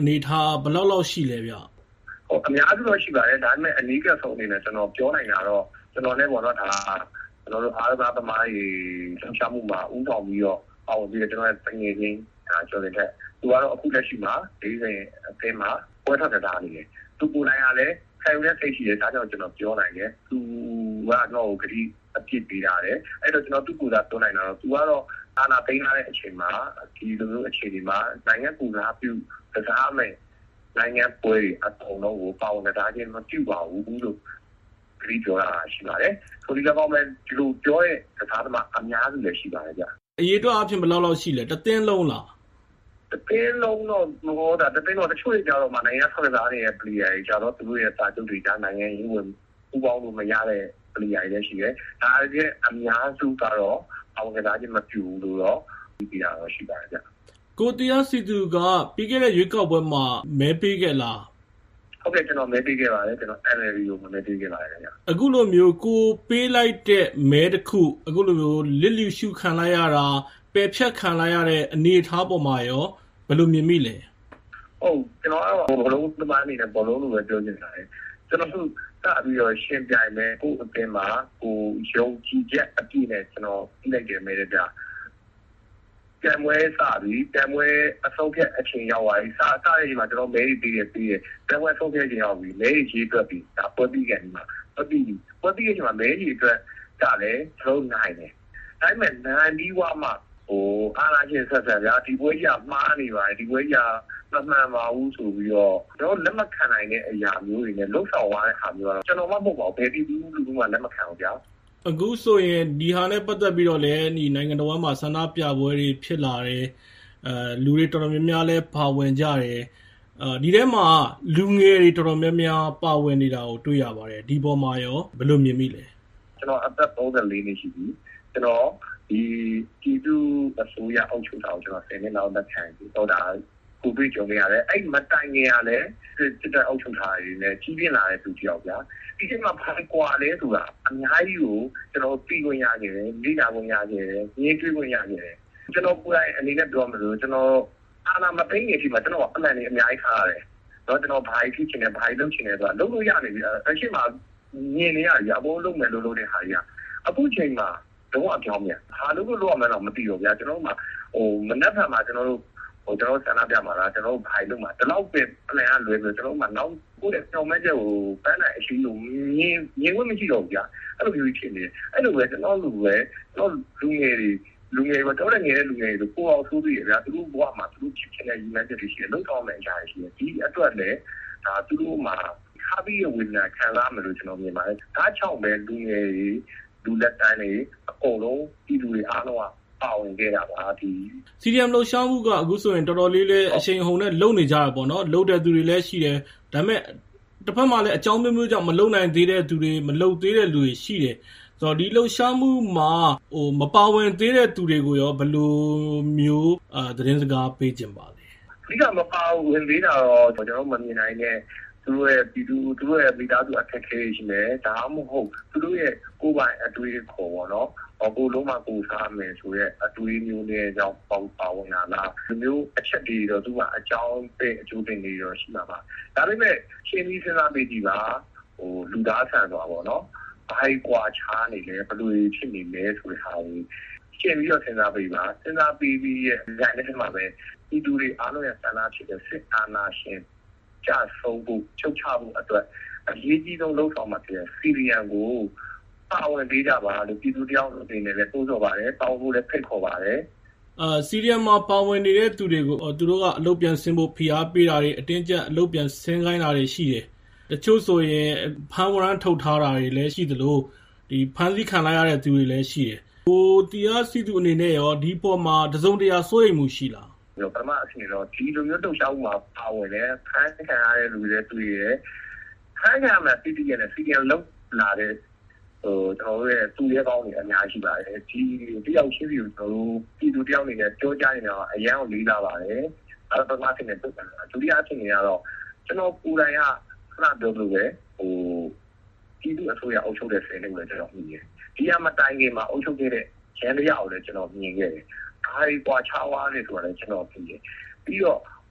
အနေထားဘယ်လောက်ရှိလဲဗျအများစုတော့ရှိပါတယ်ဒါပေမဲ့အနည်းကဆုံးအနေနဲ့ကျွန်တော်ပြောနိုင်တာတော့ကျွန်တော်လည်းပေါ့နော်ဒါကျွန်တော်တို့အားကစားသမားတွေလှုပ်ရှားမှုမှာဥဆောင်ပြီးတော့ပါဝင်ပြီးတော့ကျွန်တော်ရဲ့ငွေချင်းကျော်တဲ့သူကတော့အခုလက်ရှိမှာ40အသင်းမှာပွဲထွက်တာနေတယ်သူကိုယ်တိုင်ကလည်းခံရတဲ့စိတ်ရှိတယ်ဒါကြောင့်ကျွန်တော်ပြောနိုင်တယ်သူကတော့ဂတိအပြစ်ပေးရတယ်အဲ့တော့ကျွန်တော်သူ့ကိုယ်သာပြောနိုင်တာတော့သူကတော့အာဏာသိမ်းထားတဲ့အချိန်မှာဒီလိုမျိုးအခြေအနေမှာနိုင်ငံကူစားပြုကစားမယ်နိုင်ငံပွဲအကုန်လုံးကိုပါဝင်တာချင်းမပြုပါဘူးလို့ဂတိပြောတာရှိပါတယ်ဆိုဒီကောင်မဲ့ဒီလိုပြောတဲ့ကစားသမားအများစုလည်းရှိပါတယ်ဗျအရေးအတွက်အဖြစ်ဘယ်လောက်ရှိလဲတသင်းလုံးလားတသင်းလုံးတော့မဟုတ်တာတသင်းတော့တချို့ကြတော့မှနိုင်ငံဆောက်စားနေတဲ့ player တွေကြတော့သူတို့ရဲ့စာချုပ်တွေကြားနိုင်ငံရေးဝင်ပူးပေါင်းလို့မရတဲ့ player တွေလည်းရှိတယ်ဒါရဲ့အများစုကတော့အောင်ကစားခြင်းမပြုဘူးလို့တော့ဒီပြတာတော့ရှိပါတယ်ဗျကိုတရားစီသူကပြီးခဲ့တဲ့ရွေးကောက်ပွဲမှာမဲပေးခဲ့လားဟုတ်ကဲ့ကျွန်တော်မဲပေးခဲ့ပါတယ်ကျွန်တော် NLD ကိုမဲပေးခဲ့ပါတယ်ဗျအခုလိုမျိုးကိုပေးလိုက်တဲ့မဲတစ်ခုအခုလိုမျိုးလစ်လျူရှုခံလိုက်ရတာပယ်ဖြတ်ခံလိုက်ရတဲ့အနေအထားပေါ်မှာရောဘယ်လိုမြင်မိလဲဟုတ်ကျွန်တော်ကတော့ဘလုံးသမားအနေနဲ့ဘလုံးလိုပဲပြောချင်တာလေကျွန်တော်တို့စပြီးတော့ရှင်းပြိုင်မယ်ကိုအပြင်မှာကိုယုံကြည်ချက်အပြည့်နဲ့ကျွန်တော်ပြလိုက်တယ်မဲတဲ့ဗျကံမွဲစပြီးကံမွဲအဆုံးဖြတ်အချိန်ရောက်သွားပြီစတဲ့ဒီမှာကျွန်တော်မဲတွေပြီးတယ်ကံမွဲဆုံးဖြတ်ချိန်ရောက်ပြီမဲတွေရေးတွက်ပြီးဒါပွဲပြီးကန်ဒီမှာပွဲပြီးချိန်မှာမဲတွေအတွက်ကြတယ်ကျွန်တော်နိုင်တယ်ဒါပေမဲ့နိုင်ပြီးွားမှအားလာချင်းဆက်ဆက်ဗျာဒီပွဲကြီးကမှားနေပါတယ်ဒီပွဲကြီးကမမှန်ပါဘူးဆိုပြီးတော့ကျွန်တော်လက်မခံနိုင်တဲ့အရာမျိုးတွေနဲ့လှုပ်ဆောင်သွားတဲ့ဟာမျိုးကတော့ကျွန်တော်မှမဟုတ်ပါဘူးဘယ်ပြည်သူလူထုမှလက်မခံဘူးဗျာအခုဆိုရင်ဒီဟာနဲ့ပတ်သက်ပြီးတော့လည်းဒီနိုင်ငံတော်မှာဆန္ဒပြပွဲတွေဖြစ်လာတယ်လူတွေတော်တော်များများလည်းပါဝင်ကြတယ်ဒီထဲမှာလူငယ်တွေတော်တော်များများပါဝင်နေတာကိုတွေ့ရပါတယ်ဒီပေါ်မှာရောဘယ်လိုမြင်မိလဲကျွန်တော်အသက်34နှစ်ရှိပြီကျွန်တော်ဒီပြည်သူအစိုးရအောက်ချုပ်တာကိုကျွန်တော်10နှစ်လောက်သက်ခံပြီးတော့ဒါကိုတွေ့ကြုံရတယ်အဲ့မတိုင်ခင်ကလည်းစစ်တပ်အောက်ချုပ်တာတွေနဲ့ကြီးပြင်းလာတဲ့သူတယောက်ဗျာဒီချိန်မှာဖိုင်ကွာလဲဆိုတာအများကြီးကိုကျွန်တော်ပြီးခွင့်ရခဲ့တယ်လေ့လာခွင့်ရခဲ့တယ်ညှိတွေ့ခွင့်ရခဲ့တယ်ကျွန်တော်ကိုယ်တိုင်အနေနဲ့ပြောမလို့ကျွန်တော်အာနာမသိနေပြီမှာကျွန်တော်အမှန်နဲ့အများကြီးခါရတယ်တော့ကျွန်တော်ဘာကြီးဖြစ်နေဘာကြီးလုပ်ချင်နေဆိုတာလုပ်လို့ရနေပြီအချိန်မှာမြင်နေရအပေါ်လုံးမယ်လို့တဲ့ဟာကြီးအခုချိန်မှာတော့အပြောင်းပြန်ဟာလို့ရမယ်တော့မသိတော့ဗျာကျွန်တော်မှမနှက်ဖန်မှာကျွန်တော်တို့ဆန္ဒပြမှာလားကျွန်တော်တို့ဘာလို့မှဒီလောက်ပဲအလန်ကလွယ်ပြီးကျွန်တော်မှနောက်ကိုယ့်ရဲ့ကြောင်မဲချက်ကိုပန်းနိုင်အရှိလို့မြင်ဝင်မရှိတော့ဘူးဗျာအဲ့လိုမျိုးဖြစ်နေအဲ့လိုပဲကျွန်တော်လူငယ်တွေမတော်တဲ့ငယ်တဲ့လူငယ်တွေကိုအောင်ဆိုးပြီးဗျာသူတို့ဘဝမှာသူတို့ချစ်ချင်တဲ့ယူနန်ချက်တွေရှိတယ်လုံဆောင်မယ့်အရာတွေရှိတယ်ဒီအတွက်လည်းဒါသူတို့မှာခါပြီးရဲ့ဝိညာဉ်ခံစားမယ်လို့ကျွန်တော်မြင်ပါတယ်ဒါကြောင့်ပဲလူငယ်တွေလူလက်တန်းတွေအကုန်လုံးပြည်သူတွေအားလုံးကပါဝင်ခဲ့တာပါဒီ CDM လှုပ်ရှားမှုကအခုဆိုရင်တော်တော်လေးလေးအရှိန်အဟုန်နဲ့လုပ်နေကြတာပေါ့နော်လုပ်တဲ့သူတွေလည်းရှိတယ်ဒါပေမဲ့တစ်ဖက်မှာလည်းအကြောင်းမျိုးမျိုးကြောင့်မလုပ်နိုင်သေးတဲ့သူတွေမလုပ်သေးတဲ့လူတွေရှိတယ်ဆိုတော့ဒီလှုပ်ရှားမှုမှာမပါဝင်သေးတဲ့သူတွေကိုရောဘယ်လိုမျိုးသတင်းစကားပေးခြင်းပါလဲဒီကမပါဝင်သေးတာတော့ကျွန်တော်မမြင်နိုင်တဲ့သူတို့ရဲ့ပြည်သူသူတို့ရဲ့မိသားစုအခက်အခဲရှိနေဒါမှမဟုတ်သူတို့ရဲ့ကိုယ်ပိုင်အတွေ့အခေါ်ပေါ့နော်ကိုလုံးမကိုစားမယ်ဆိုရဲအတွေးမျိုးနဲ့ကြောင့်ပါဝင်လာတာဒီမျိုးအချက်တွေတော့သူကအကြောင်းပဲအကျိုးတင်နေတော့ရှိမှာပါဒါပေမဲ့ရှင်းပြီးစဉ်းစားပြီးဒီပါလူသားဆန်သွားပေါ့နော်ဘာကွာချားနေလဲဘယ်လိုဖြစ်နေလဲဆိုတဲ့ဟာကိုရှင်းပြီးတော့စဉ်းစားပြီးပါစဉ်းစားပြီးရဲ့ဉာဏ်နဲ့မှပဲဒီသူတွေအားလုံးရဲ့ဆန္ဒဖြစ်တဲ့စစ်အာဏာရှင်ကြဆုံးဖို့ချုပ်ချဖို့အတွက်အရေးကြီးဆုံးလှုပ်ဆောင်မှာဖြစ်တဲ့စီရီယန်ကိုပါဝင်ပေးကြပါလို့ပြည်သူတယောက်အနေနဲ့လည်းတိုးဆော်ပါတယ်ပေါင်းဖို့လည်းဖိတ်ခေါ်ပါတယ်စီရီယန်မှာပါဝင်နေတဲ့သူတွေကိုသူတို့ကအလုပ်ပြန်ဆင်းဖို့ဖိအားပေးတာတွေအတင်းကျပ်အလုပ်ပြန်ဆင်းခိုင်းတာတွေရှိတယ်တချို့ဆိုရင်ဖမ်းဝရမ်းထုတ်ထားတာတွေလည်းရှိသလိုဒီဖမ်းဆီးခံလိုက်ရတဲ့သူတွေလည်းရှိတယ်တရားစီသူအနေနဲ့ရောဒီပေါ်မှာတစုံတရာစိုးရိမ်မှုရှိလားပထမအချိန်တော့ဒီလိုမျိုးလှုပ်ရှားမှုမှာပါဝင်တယ်ဖမ်းခံရတဲ့လူတွေတွေ့ရတယ်ဖမ်းခံမှာပြည်သူတွေနဲ့စီရီယန်လုံးလာတဲ့ကျွန်တော်တို့ရဲ့သူရဲကောင်းတွေအများကြီးပါတယ်ဒီတယောက်ချင်းစီကိုကျွန်တော်တို့ပြည်သူတယောက်အနေနဲ့ပြောကြနေတော့အရန်ကိုလေးလာပါတယ်အဲ့တော့ပထမအချိန်နဲ့တွေ့တာဒုတိယအချိန်တွေကတော့ကျွန်တော်ပူတိုင်းကခဏပြောလို့ပဲပြည်သူအစိုးရအုပ်ချုပ်တဲ့ဆယ်နှစ်ကိုလည်းကျွန်တော်မြင်တယ်ဒီကမတိုင်ခင်မှာအုပ်ချုပ်ခဲ့တဲ့ရန်တရားကိုလည်းကျွန်တော်မြင်ခဲ့တယ်ဒါတွေပွားချွားနေဆိုတာလည်းကျွန်တော်သိတယ်ပြီးတော့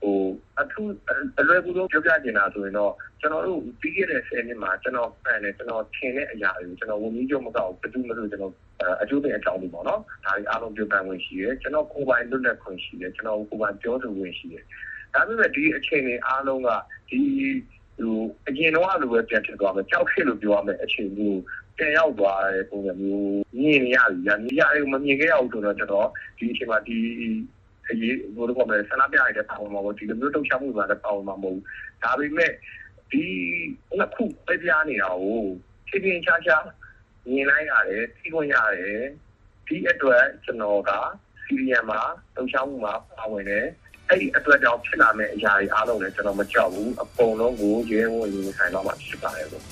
အထူးအလွယ်ကူဆုံးပြောပြနေတာဆိုရင်တော့ကျွန်တော်တို့ပြီးခဲ့တဲ့10နှစ်မှာကျွန်တော်ဖန်နဲ့ကျွန်တော်ထင်တဲ့အရာတွေကိုကျွန်တော်ဝန်ကြီးချုပ်မကောက်ဘူးဘယ်သူမှမလို့ကျွန်တော်အကျိုးတင်အကြောင်းတွေပေါ့နော်ဒါတွေအားလုံးပြောပြဝင်ရှိတယ်ကျွန်တော်ကိုယ်ပိုင်လွတ်လပ်ခွင့်ရှိတယ်ကျွန်တော်ကိုယ်ပိုင်ပြောဆိုခွင့်ရှိတယ်ဒါပေမဲ့ဒီအချိန်တွေအားလုံးကဒီအရင်တော့လိုပဲပြန်ဖြစ်သွားမယ်ကြောက်ဖြစ်လို့ပြောရမယ်အချိန်မျိုးပြန်ရောက်သွားတဲ့ပုံစံမျိုးမြင်နေရပြီညာနေရာတွေကိုမမြင်ခဲ့ရဘူးဆိုတော့ကျွန်တော်ဒီအချိန်မှာဒီအရေးဘိုးတို့ကလည်းဆန္ဒပြရတဲ့ပါဝင်မှာပေါ့ဒီလိုမျိုးတုံ့ချမှုပါလည်းပါဝင်မှာမဟုတ်ဘူးဒါပေမဲ့ဒီနှစ်ခုပြပြနေတာကိုချင်းချင်းချာချာမြင်လိုက်ရတယ်သိခွင့်ရတယ်ဒီအတွက်ကျွန်တော်ကစီရီယံမှာတုံ့ချမှုမှာပါဝင်တယ်အဲ့ဒီအတွက်ကြောင့်ဖြစ်လာမယ့်အရာတွေအားလုံးလည်းကျွန်တော်မကြောက်ဘူးအပုံလုံးကိုရဲဝံ့ရင်ဆိုင်တော့မှဖြစ်ပါတယ်ပေါ့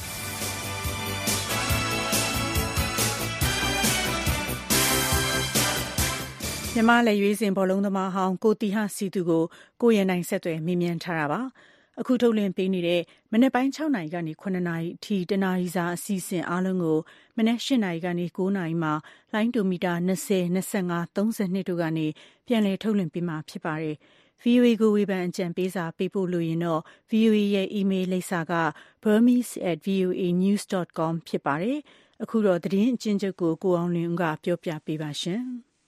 မြန်မာလက်ရွေးစင်ဘောလုံးသမားဟောင်းကိုတီဟစီသူကိုရန်နိုင်ဆက်သွယ်မေးမြန်းထားတာပါအခုထုတ်လွှင့်ပေးနေတဲ့မနေ့ပိုင်း6နာရီကနေ9နာရီအထိတနာရီစာအစီအစဉ်အားလုံးကိုမနေ့8နာရီကနေ9နာရီမှာလိုင်းဒိုမီတာ20 25 32တို့ကနေပြန်လည်ထုတ်လွှင့်ပေးမှာဖြစ်ပါတယ်VOA ကိုဝေဖန်အကြံပေးစာပေးပို့လို့ရင်တော့ VOA ရဲ့ email လိပ်စာက burmese@voanews.com ဖြစ်ပါတယ်အခုတော့သတင်းအကျဉ်းချုပ်ကိုကိုအောင်လင်းကပြောပြပေးပါရှင်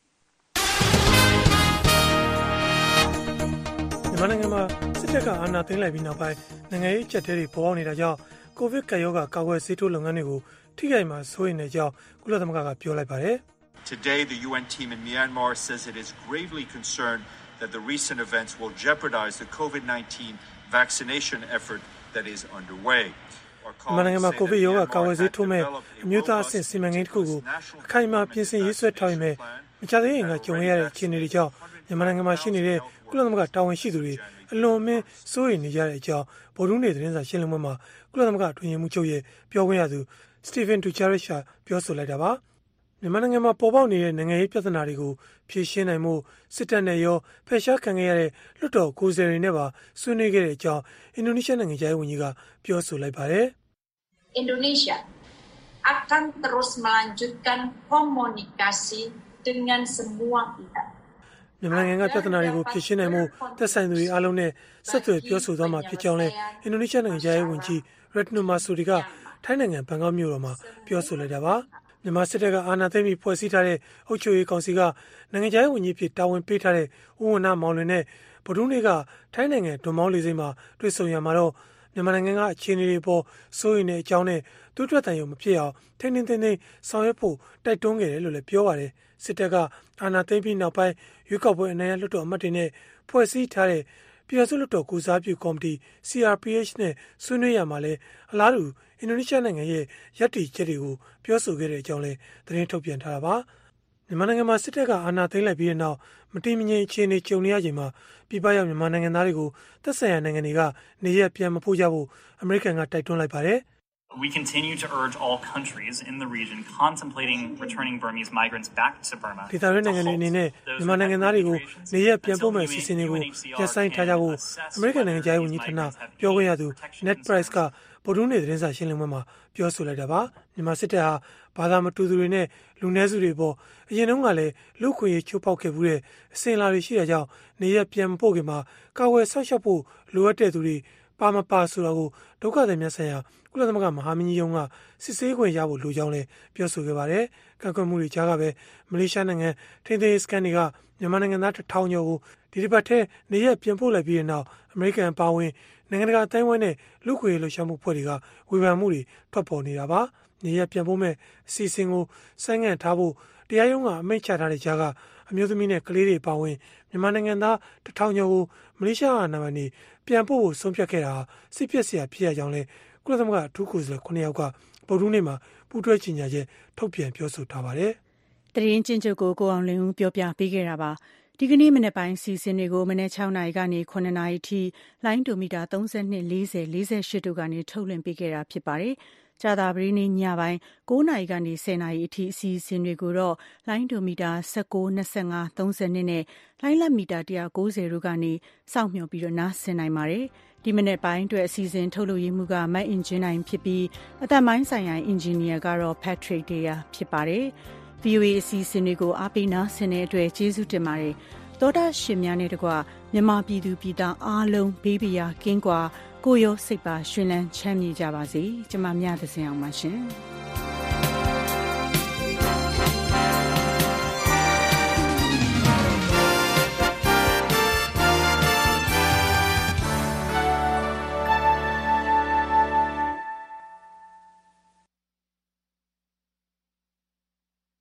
မြန်မာနိုင်ငံမှာစစ်တပ်ကအာဏာသိမ်းလိုက်ပြီးနောက်ပိုင်းနိုင်ငံရေးအကျပ်အတည်းတွေပေါ်ပေါက်နေတာကြောင့်ကိုဗစ်ကပ်ရောဂါကာကွယ်ဆေးထိုးလုပ်ငန်းတွေကိုထိခိုက်မှာစိုးရိမ်တဲ့အကြောင်းကုလသမဂ္ဂကပြောလိုက်ပါတယ် Today the UN team in Myanmar says it is gravely concerned that the recent events will jeopardize the COVID-19 vaccination effort that is underway. မြန်မာနိုင်ငံမှာကိုဗစ်ရောဂါကာကွယ်ဆေးထိုးမဲ့အမျိုးသားအဆင့်စီမံကိန်းတစ်ခုကိုအခိုင်အမာပြင်ဆင်ရေးဆွဲထားပေမဲ့မကြာသေးခင်ကကြုံရတဲ့အခြေအနေတွေကြောင့်မြန်မာနိုင်ငံမှာရှိနေတဲ့ကုလသမဂ္ဂတာဝန်ရှိသူတွေအလွန်အမင်းစိုးရိမ်နေကြတဲ့အကြောင်းဗုဒ္ဓဟူးနေ့သတင်းစာရှင်းလင်းပွဲမှာကုလသမဂ္ဂအတွင်းရေးမှူးချုပ်ရဲ့ပြောခွင့်ရသူ Stephen Dujarric ပြောဆိုလိုက်တာပါမြန်မာနိုင်ငံမှာပေါ်ပေါက်နေတဲ့နိုင်ငံရေးပြဿနာတွေကိုဖြေရှင်းနိုင်မှုစစ်တပ်နဲ့ရောဖယ်ရှားခံခဲ့ရတဲ့လွှတ်တော်ကိုယ်စားလှယ်တွေနဲ့ပါဆွေးနွေးခဲ့တဲ့အကြောင်းအင်ဒိုနီးရှားနိုင်ငံသားဝန်ကြီးကပြောဆိုလိုက်ပါတယ် Indonesia akan terus melanjutkan komunikasi dengan semua pihak မြန်မာနိုင်ငံကပြဿနာတွေကိုဖြေရှင်းနိုင်မှုသက်ဆိုင်သူတွေအားလုံးနဲ့ဆက်သွယ်ပြောဆိုသွားမှာဖြစ်ကြောင်းလည်းအင်ဒိုနီးရှားနိုင်ငံသားဝန်ကြီး Retno Marsudi ကထိုင်းနိုင်ငံဘန်ကောက်မြို့တော်မှာပြောဆိုလိုက်တာပါမြန်မာစစ်တပ်ကအာဏာသိမ်းပြီးဖွဲ့စည်းထားတဲ့အုပ်ချုပ်ရေးကောင်စီကနိုင်ငံခြားရေးဝန်ကြီးဖြစ်တာဝန်ပေးထားတဲ့ဦးဝဏ္ဏမောင်လွင်နဲ့ဗုဒ္ဓဟူးနေ့ကထိုင်းနိုင်ငံဒွန်မောင်းလေဆိပ်မှာတွေ့ဆုံရမှာတော့မြန်မာနိုင်ငံကအခြေအနေတွေပေါ်စိုးရိမ်တဲ့အကြောင်းနဲ့သူ့အတွက်တန်ရုံမဖြစ်အောင်ထိန်းသိမ်းဆောင်ရွက်ဖို့တိုက်တွန်းခဲ့တယ်လို့လည်းပြောပါတယ်စစ်တပ်ကအာဏာသိမ်းပြီးနောက်ပိုင်းရွေးကောက်ပွဲအနိုင်ရလွှတ်တော်အမတ်တွေနဲ့ဖွဲ့စည်းထားတဲ့ပြည်ထောင်စုလွှတ်တော်ကိုစားပြုကော်မတီ CRPH နဲ့ဆွေးနွေးရမှာလဲအလားတူအင်ဒိုနီးရှားနိုင်ငံရဲ့ရပ်တည်ချက်တွေကိုပြောဆိုခဲ့တဲ့အကြောင်းလဲသတင်းထုတ်ပြန်ထားတာပါမြန်မာနိုင်ငံမှာစစ်တပ်ကအာဏာသိမ်းလိုက်ပြီးတဲ့နောက်မတည်မငြိမ်အခြေအနေကြုံနေရချိန်မှာပြည်ပရောက်မြန်မာနိုင်ငံသားတွေကိုသက်ဆိုင်ရာနိုင်ငံတွေကနေရပြန်မဖို့ကြဖို့အမေရိကန်ကတိုက်တွန်းလိုက်ပါတယ် We continue to urge all countries in the region contemplating returning Burmese migrants back to Burma. ဒေသတွင်းနိုင်ငံတွေအနေနဲ့မြန်မာနိုင်ငံသားတွေကိုနေရပြန်ပို့မဲ့အစီအစဉ်တွေကိုရပ်ဆိုင်းထားကြဖို့အမေရိကန်နိုင်ငံသားဝန်ကြီးဌာနပြောခွင့်ရသူ Ned Price ကဗုဒ္ဓဟူးနေ့သတင်းစာရှင်းလင်းပွဲမှာပြောဆိုလိုက်တာပါမြန်မာစစ်တပ်ဟာဘာသာမတူသူတွေနဲ့လူနည်းစုတွေပေါ်အရင်တုန်းကလည်းလူခွင့်ရေးချိုးဖောက်ခဲ့မှုတဲ့အစဉ်အလာတွေရှိတာကြောင့်နေရပြန်မပို့ခင်မှာကာဝယ်ဆောက်ရှောက်ဖို့လိုအပ်တဲ့သူတွေပါမပါဆိုတာကိုဒုက္ခသည်များဆိုင်ရာကုလသမဂ္ဂမဟာမင်းကြီးရုံးကစစ်ဆေးခွင့်ရဖို့လိုကြောင်းလည်းပြောဆိုခဲ့ပါတယ်။ကန့်ကွက်မှုတွေကြားကပဲမလေးရှားနိုင်ငံထိန်းသိမ်းရေးစခန်းတွေကမြန်မာနိုင်ငံသား1000ကျော်ကိုဒီတစ်ပတ်ထဲနေရပြန်ပို့လိုက်ပြီးတဲ့နောက်အမေရိကန်ပါဝင်နိုင်ငံတကာအတိုင်းအဝိုင်းနဲ့လူ့ခွင့်ရေးလှုပ်ရှားမှုဖွဲ့တွေကဝေဖန်မှုတွေထွက်ပေါ်နေတာပါ။နေရပြန်ပို့မဲ့အစီအစဉ်ကိုဆိုင်းငံ့ထားဖို့တရားရုံးကအမိန့်ချထားတဲ့ကြားကအမျိုးသမီးနဲ့ကလေးတွေပါဝင်မြန်မာနိုင်ငံသား1000ကျော်ကိုမလေးရှားအာဏာပိုင်တွေပြန်ပို့ဖို့ဆုံးဖြတ်ခဲ့တာစစ်ပျက်စရာဖြစ်ရကြောင်းလဲကုလသမဂ္ဂအထူးကိုယ်စားလှယ်9ယောက်ကဗုဒ္ဓဟူးနေ့မှာပူးတွဲကြေညာချက်ထုတ်ပြန်ပြောဆိုထားပါတယ်။တရင်ချင်းချုပ်ကိုအောင်လင်းဦးပြောပြပေးခဲ့တာပါ။ဒီကနေ့မနေ့ပိုင်းစီစဉ်တွေကိုမနေ့6နာရီကနေ9နာရီထိလိုင်းဒိုမီတာ32 40 48တို့ကနေထုတ်လွှင့်ပေးခဲ့တာဖြစ်ပါတယ်။ကြာသပတေးနေ့ညပိုင်း9နာရီကနေ10နာရီအထိအစီအစဉ်တွေကိုတော့လိုင်းဒိုမီတာ19 25 30နဲ့လိုင်းလက်မီတာ190တို့ကနေစောင့်မျှော်ပြီးနားဆင်နိုင်ပါတယ်။ဒီမနေ့ပိုင်းအတွက်အစီအစဉ်ထုတ်လုပ်ရေးမှူးကမတ်အင်ဂျင်နိုင်ဖြစ်ပြီးအသက်မိုင်းဆိုင်ရာအင်ဂျင်နီယာကတော့ Patrick Deya ဖြစ်ပါတယ်။ VOA အစီအစဉ်တွေကိုအားပေးနားဆင်တဲ့အတွက်ကျေးဇူးတင်ပါတယ်။သောတာရှင်များနဲ့တကွမြန်မာပြည်သူပြည်သားအားလုံးဘေးပရာကင်းကွာကိုယ်ရောစိတ်ပါရှင်လန်းချမ်းမြေ့ကြပါစေကျမမြသဇင်အောင်ပါရှင်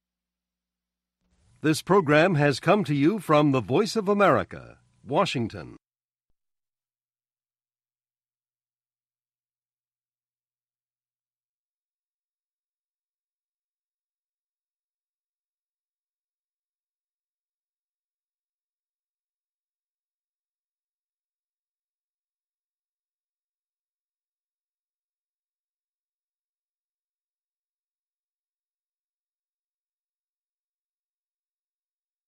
This program has come to you from the Voice of America, Washington.